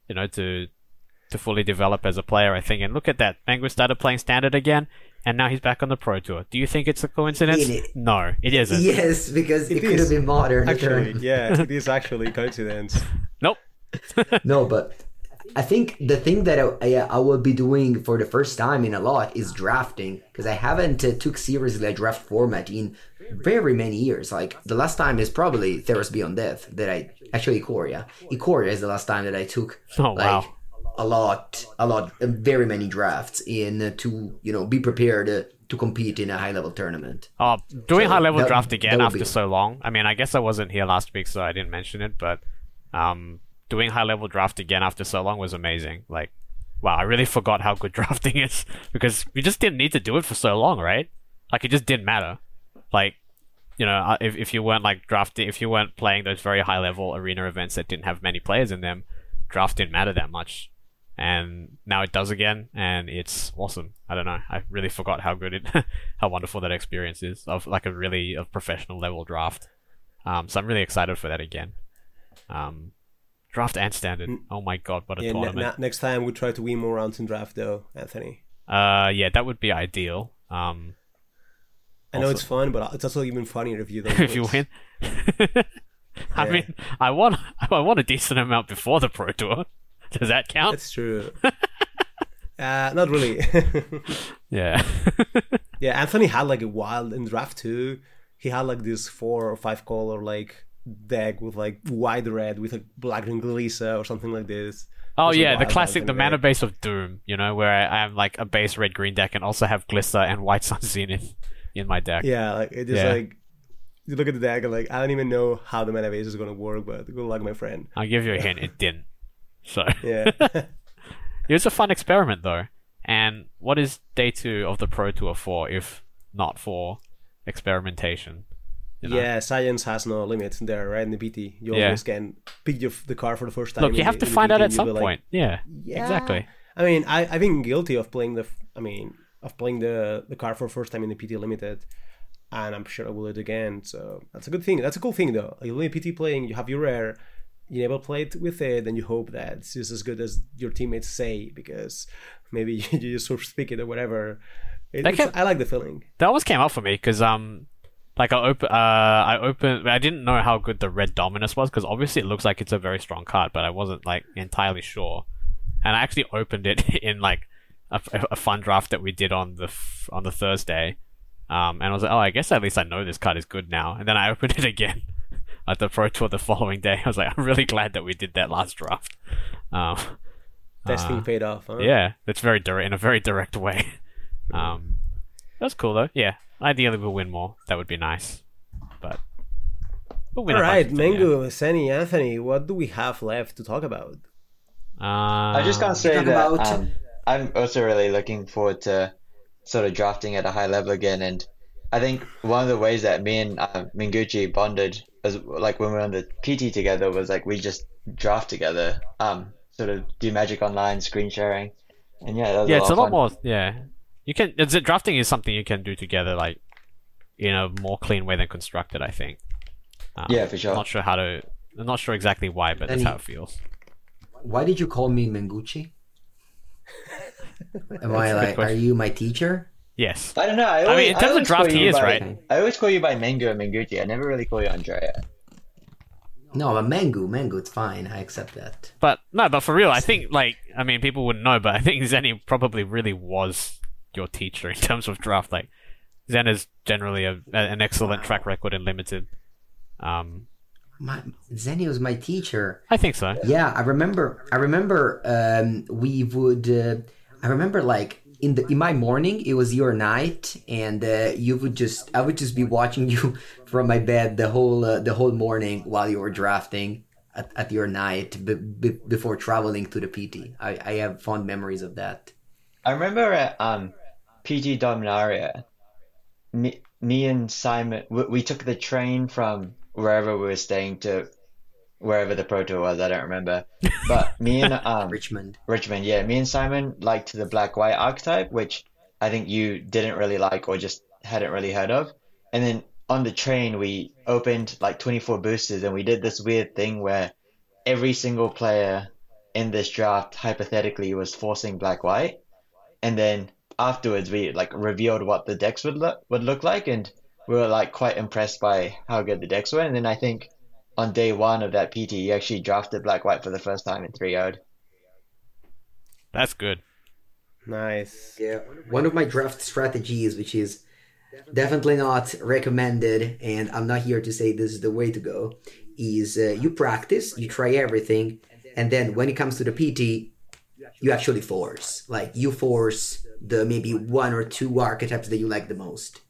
fully develop as a player. I think, and look at that, Mangu started playing Standard again, and now he's back on the Pro Tour. Do you think it's a coincidence? No, it isn't. Yes, because it could is. have been modern. Actually, yeah, it is actually a coincidence. Nope. No, but I think the thing that I will be doing for the first time in a lot is drafting, because I haven't took seriously a draft format in very many years. Like the last time is probably Theros Beyond Death that I actually Ikoria. Ikoria is the last time that I took Wow. a lot, very many drafts in to be prepared to compete in a high level tournament. Doing So high level that- draft again that would after be- so long. I mean, I guess I wasn't here last week, so I didn't mention it, but doing high level draft again after so long was amazing. Like, wow, I really forgot how good drafting is, because we just didn't need to do it for so long, right? Like, it just didn't matter. Like, if you weren't like drafting, if you weren't playing those very high level arena events that didn't have many players in them, draft didn't matter that much. And now it does again, and it's awesome. I don't know. I really forgot how good how wonderful that experience is of like a professional level draft. So I'm really excited for that again. Draft and Standard. Oh my god, what a tournament! Next time we try to win more rounds in draft, though, Anthony. Yeah, that would be ideal. I know it's fun, but it's also even funnier if you don't. If you win. I mean, I won a decent amount before the Pro Tour. Does that count? That's true. Not really. Yeah. Yeah, Anthony had like a wild in draft too. He had like this 4 or 5 color like deck with like wide red with like black and Glissa or something like this. Oh It's a yeah, the wild classic, the Anthony mana deck. base of Doom. Where I am like a base red green deck and also have Glissa and White Sun Zenith in my deck. Yeah, like it is Yeah. like you look at the deck and like I don't even know how the mana base is gonna work, but good luck, my friend. I'll give you a hint. It didn't. So Yeah. it was a fun experiment though. And what is day 2 of the Pro Tour for if not for experimentation? You know? Yeah, science has no limits there, right? In the PT, you Yeah. always can pick the car for the first time. Look, you in have the- to in the find out PT, at and you'll some be like, point. Yeah, Yeah. exactly. I mean, I've been guilty of playing of playing the car for the first time in the PT Limited, and I'm sure I will do it again. So that's a good thing. That's a cool thing, though. You're in PT playing, you have your rare, you able to play it with it, and you hope that it's just as good as your teammates say, because maybe you just sort of speak it or whatever. I like the feeling. That almost came up for me because like I opened. I didn't know how good the Red Dominus was because obviously it looks like it's a very strong card, but I wasn't like entirely sure. And I actually opened it in like a fun draft that we did on the Thursday, and I was like, oh, I guess at least I know this card is good now. And then I opened it again at the Pro Tour the following day. I was like, I'm really glad that we did that last draft. Testing paid off. Huh? Yeah, that's very direct in a very direct way. That's cool though. Yeah, ideally we'll win more. That would be nice, but we'll win. All right, a bunch of them, Mengu, Seni, Anthony, what do we have left to talk about? I just gotta say talk that about- I'm also really looking forward to sort of drafting at a high level again, and I think one of the ways that me and Minguchi bonded, as like when we were on the PT together, was like we just draft together, sort of do Magic Online, screen sharing, and yeah, that was Yeah, it's a lot fun. more. Yeah, you can. Drafting is something you can do together, like in a more clean way than constructed. I think. Yeah, for sure. I'm not sure exactly why, but that's how it feels. Why did you call me Menguchi? Am I a good like, are question. you my teacher? Yes. I don't know. I mean, in terms of always draft, call you he is, by- right? I always call you by Mengu and Minguchi. I never really call you Andrea. No, I'm a Mengu, it's fine. I accept that. But no, but for real, I think people wouldn't know, but I think Zenny probably really was your teacher in terms of draft. Like Zen is generally an excellent track record in limited. Zenny was my teacher. I think so. Yeah, I remember. We would. I remember like in my morning, it was your night, and I would just be watching you from my bed the whole morning while you were drafting at your night before traveling to the PT. I have fond memories of that. I remember at PT Dominaria, me and Simon, we took the train from wherever we were staying to wherever the Pro Tour was. I don't remember, but me and Richmond. yeah, me and Simon liked the black-white archetype, which I think you didn't really like or just hadn't really heard of. And then on the train, we opened like 24 boosters, and we did this weird thing where every single player in this draft hypothetically was forcing black-white, and then afterwards we like revealed what the decks would look like, and we were like quite impressed by how good the decks were. And then I think on day one of that PT, you actually drafted black-white for the first time in 3-0'd. That's good. Nice. Yeah, one of my draft strategies, which is definitely not recommended, and I'm not here to say this is the way to go, is you practice, you try everything, and then when it comes to the PT, you actually force. Like, you force the maybe one or two archetypes that you like the most.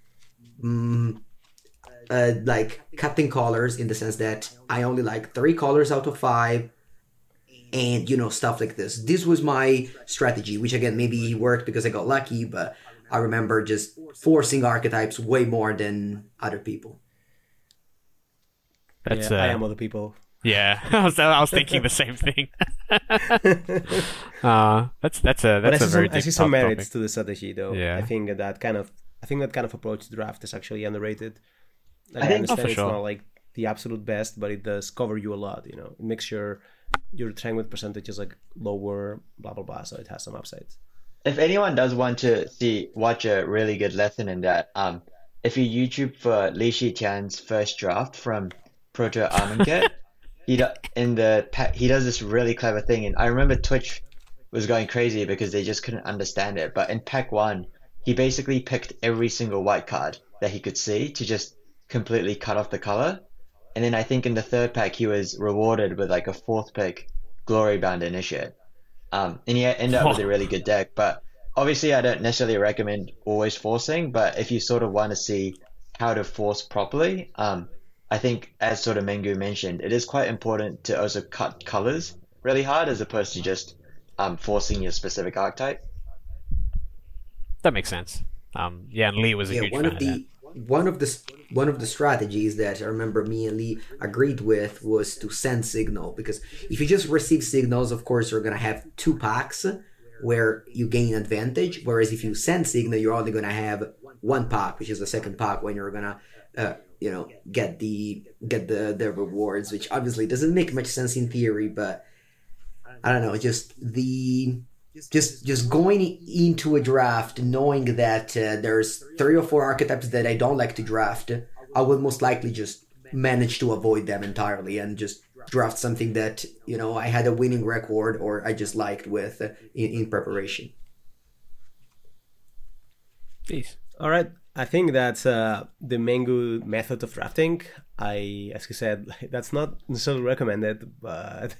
Like cutting colors, in the sense that I only like 3 colors out of 5, and stuff like this. This was my strategy, which again maybe worked because I got lucky, but I remember just forcing archetypes way more than other people. That's I am other people. Yeah, I was thinking the same thing. That's a very I see deep some topic. merits to the strategy, though. Yeah. I think that kind of approach to draft is actually underrated. Like, I I think- understand Oh, for it's sure. not like the absolute best, but it does cover you a lot. It makes sure your strength percentage is like lower, blah blah blah. So it has some upsides. If anyone does want to watch a really good lesson in that, if you YouTube for Li Shiqian's first draft from Pro Tour Armankit, he does this really clever thing, and I remember Twitch was going crazy because they just couldn't understand it. But in pack 1, he basically picked every single white card that he could see to just completely cut off the color. And then I think in the third pack he was rewarded with like a 4th pick Glory Bound Initiate. And he ended up with a really good deck. But obviously I don't necessarily recommend always forcing, but if you sort of want to see how to force properly, I think, as sort of Mengu mentioned, it is quite important to also cut colors really hard as opposed to just forcing your specific archetype. That makes sense. Yeah, and Lee was a huge one fan of of that. one of the strategies that I remember me and Lee agreed with was to send signal, because if you just receive signals, of course you're gonna have two packs where you gain advantage, whereas if you send signal, you're only gonna have one pack, which is the second pack when you're gonna get the rewards, which obviously doesn't make much sense in theory, but I don't know, just going into a draft knowing that there's 3 or 4 archetypes that I don't like to draft, I would most likely just manage to avoid them entirely and just draft something that, I had a winning record or I just liked with in preparation. Peace. All right. I think that's the Mengu method of drafting. As you said, that's not necessarily recommended, but,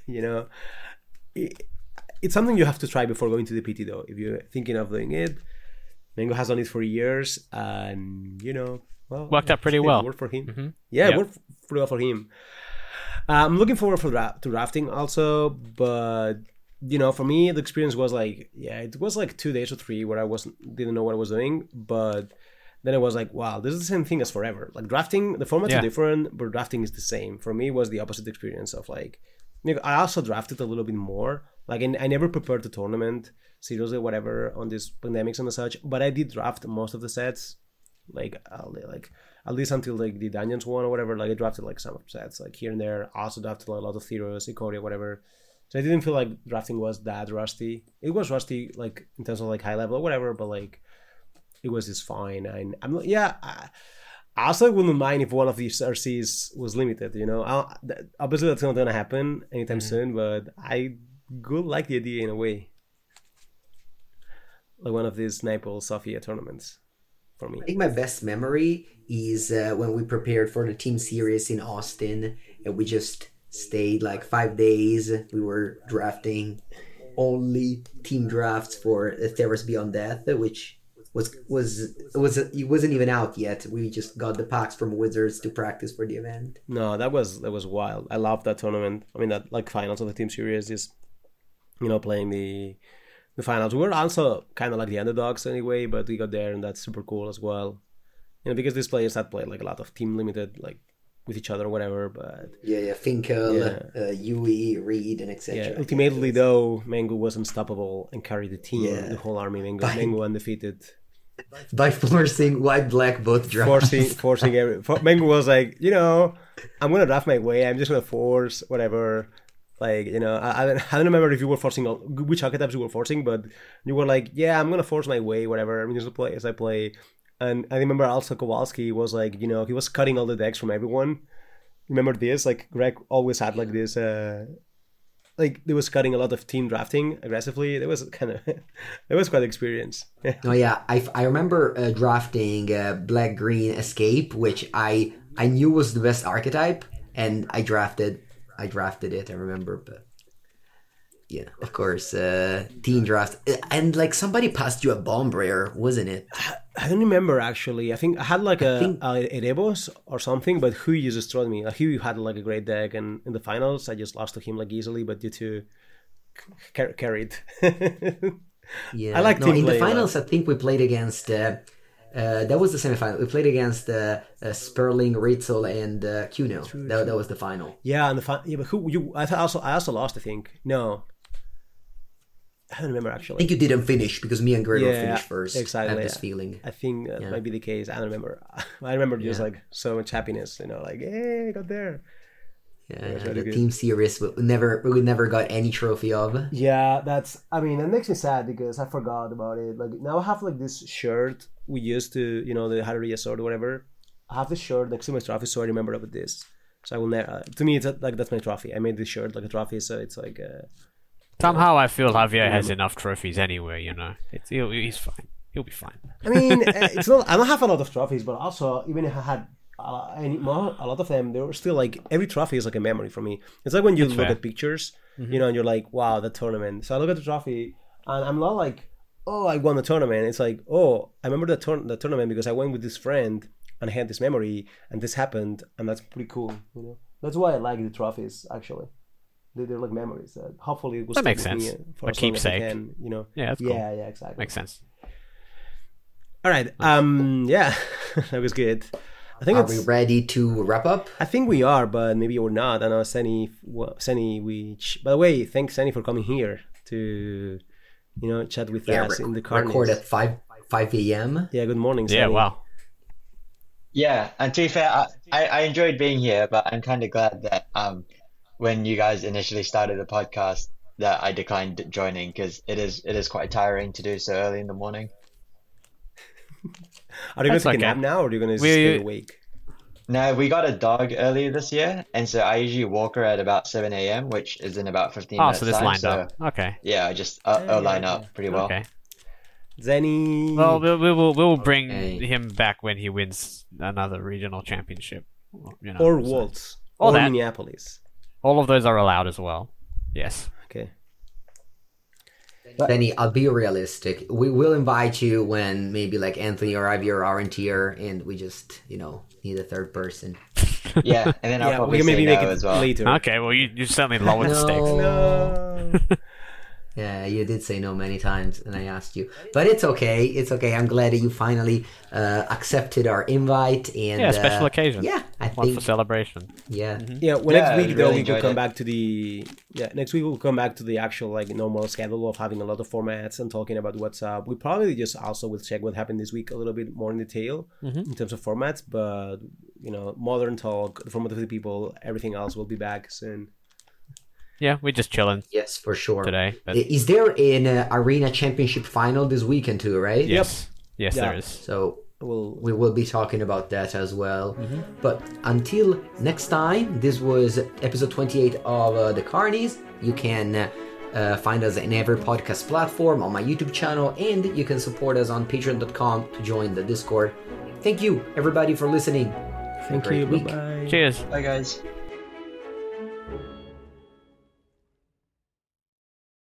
it's something you have to try before going to the PT, though. If you're thinking of doing it, Mengu has done it for years, and worked out pretty well. It worked for him. Mm-hmm. Yeah, it worked pretty well for him. I'm looking forward to drafting also, but for me the experience was it was 2 days or 3 where I didn't know what I was doing, but then it was like, wow, this is the same thing as forever. Like drafting, the formats are different, but drafting is the same. For me, it was the opposite experience of I also drafted a little bit more. Like I never prepared the tournament seriously, whatever, on these pandemics and such. But I did draft most of the sets, at least until the Dungeons one or whatever. Like I drafted some of the sets, here and there. I also drafted a lot of Theros, Ikoria, whatever. So I didn't feel like drafting was that rusty. It was rusty, in terms of high level or whatever, but it was just fine. And I also wouldn't mind if one of these RCs was limited. Obviously that's not gonna happen anytime soon, but I would like the idea in a way, like one of these Naples Sofia tournaments for me. I think my best memory is when we prepared for the team series in Austin, and we just stayed 5 days. We were drafting only team drafts for Theros Beyond Death, which it wasn't even out yet. We just got the packs from Wizards to practice for the event. No, that was wild. I loved that tournament. I mean, that finals of the team series is, playing the finals. We were also kind of the underdogs anyway, but we got there, and that's super cool as well. Because these players had played a lot of team limited, with each other or whatever. But Finkel, Yui, Reed, and etc. Yeah, ultimately though, Mengu was unstoppable and carried the team, the whole army. Mengu undefeated. By forcing white-black both drafts. Forcing Mengu was I'm gonna draft my way. I'm just gonna force whatever. I don't remember if you were forcing which archetypes you were forcing, but you were I'm gonna force my way, whatever. I'm just gonna play as I play. And I remember also Kowalski was he was cutting all the decks from everyone. Remember this? Greg always had this. They was cutting a lot of team drafting aggressively. It was it was quite an experience. Oh yeah, I remember drafting Black Green Escape, which I knew was the best archetype, and I drafted it. I remember, but yeah, of course, team draft, and somebody passed you a Bomb Rare, wasn't it? I don't remember actually. I think I had a Erebos or something, but Hui just destroyed me. Hui had a great deck, and in the finals I just lost to him easily, but due to carried. Yeah, I in the finals. I think we played against. That was the semifinal. We played against Sperling, Ritzel, and Kuno. That was the final. Yeah, and but who you? I also lost. I think no. I don't remember actually. I think you didn't finish because me and Gregor finished first. Exactly. I have this feeling. I think that might be the case. I don't remember. I remember just so much happiness. Hey, I got there. Yeah, the team series we never got any trophy of. Yeah, that makes me sad because I forgot about it. Now I have this shirt we used to, the Harrier sword or whatever. I have this shirt next to my trophy, so I remember about this. So I will never. To me, it's that's my trophy. I made this shirt a trophy, so it's Somehow I feel Javier has enough trophies anyway. He's fine. He'll be fine. I mean, it's not. I don't have a lot of trophies, but also even if I had a lot of them, they were still every trophy is a memory for me. It's when you look at pictures, and you're wow, the tournament. So I look at the trophy, and I'm not oh, I won the tournament. It's oh, I remember the tournament because I went with this friend and I had this memory, and this happened, and that's pretty cool. That's why I like the trophies actually. They're memories. Hopefully, it will that makes stick sense. with me for a keepsake. Yeah, that's cool. Yeah, exactly. Makes sense. All right. Yeah, that was good. I think Are we ready to wrap up? I think we are, but maybe we're not. I know Seni. By the way, thanks Seni for coming here to, chat with us in the car. Record at 5 a.m. Yeah. Good morning, Seni. Yeah, wow. Yeah, and to be fair, I enjoyed being here, but I'm kind of glad that when you guys initially started the podcast that I declined joining because it is quite tiring to do so early in the morning. Are you going That's to take a okay. nap now, or are you going to stay awake? No, we got a dog earlier this year, and so I usually walk her at about 7 a.m., which is in about 15 Oh, minutes so this time, lined so up. Okay. yeah, I just I'll line up pretty well. Okay. Zeni. Well, we'll bring Okay. him back when he wins another regional championship. Or so- Waltz. All Or that. Minneapolis. All of those are allowed as well. Yes. Okay. Benny, I'll be realistic. We will invite you when maybe like Anthony or Javier aren't here, and we just need a third person. Yeah, and then I'll Yeah, we probably can maybe say make no it as well. later. Okay. Well, you certainly lowered No. stakes. No. Yeah, you did say no many times, and I asked you, but it's okay. It's okay. I'm glad that you finally accepted our invite. And Yeah, special occasion. Yeah, I One think. for celebration. Yeah, Yeah, well, Yeah, next I week though really we enjoyed will come it. back to the next week we'll come back to the actual like normal schedule of having a lot of formats and talking about what's up. We probably just also will check what happened this week a little bit more in detail in terms of formats, but modern talk, the format of the people, everything else will be back soon. Yeah, we're just chilling yes, for sure. today. But Is there an arena championship final this weekend too? Right? yes, yes, Yeah. there is. So We'll we will be talking about that as well. But until next time, this was episode 28 of The Carnies. You can find us in every podcast platform, on my YouTube channel, and you can support us on patreon.com to join the Discord. Thank you, everybody, for listening. Have a thank great you. week. Bye bye. Cheers. Bye, guys.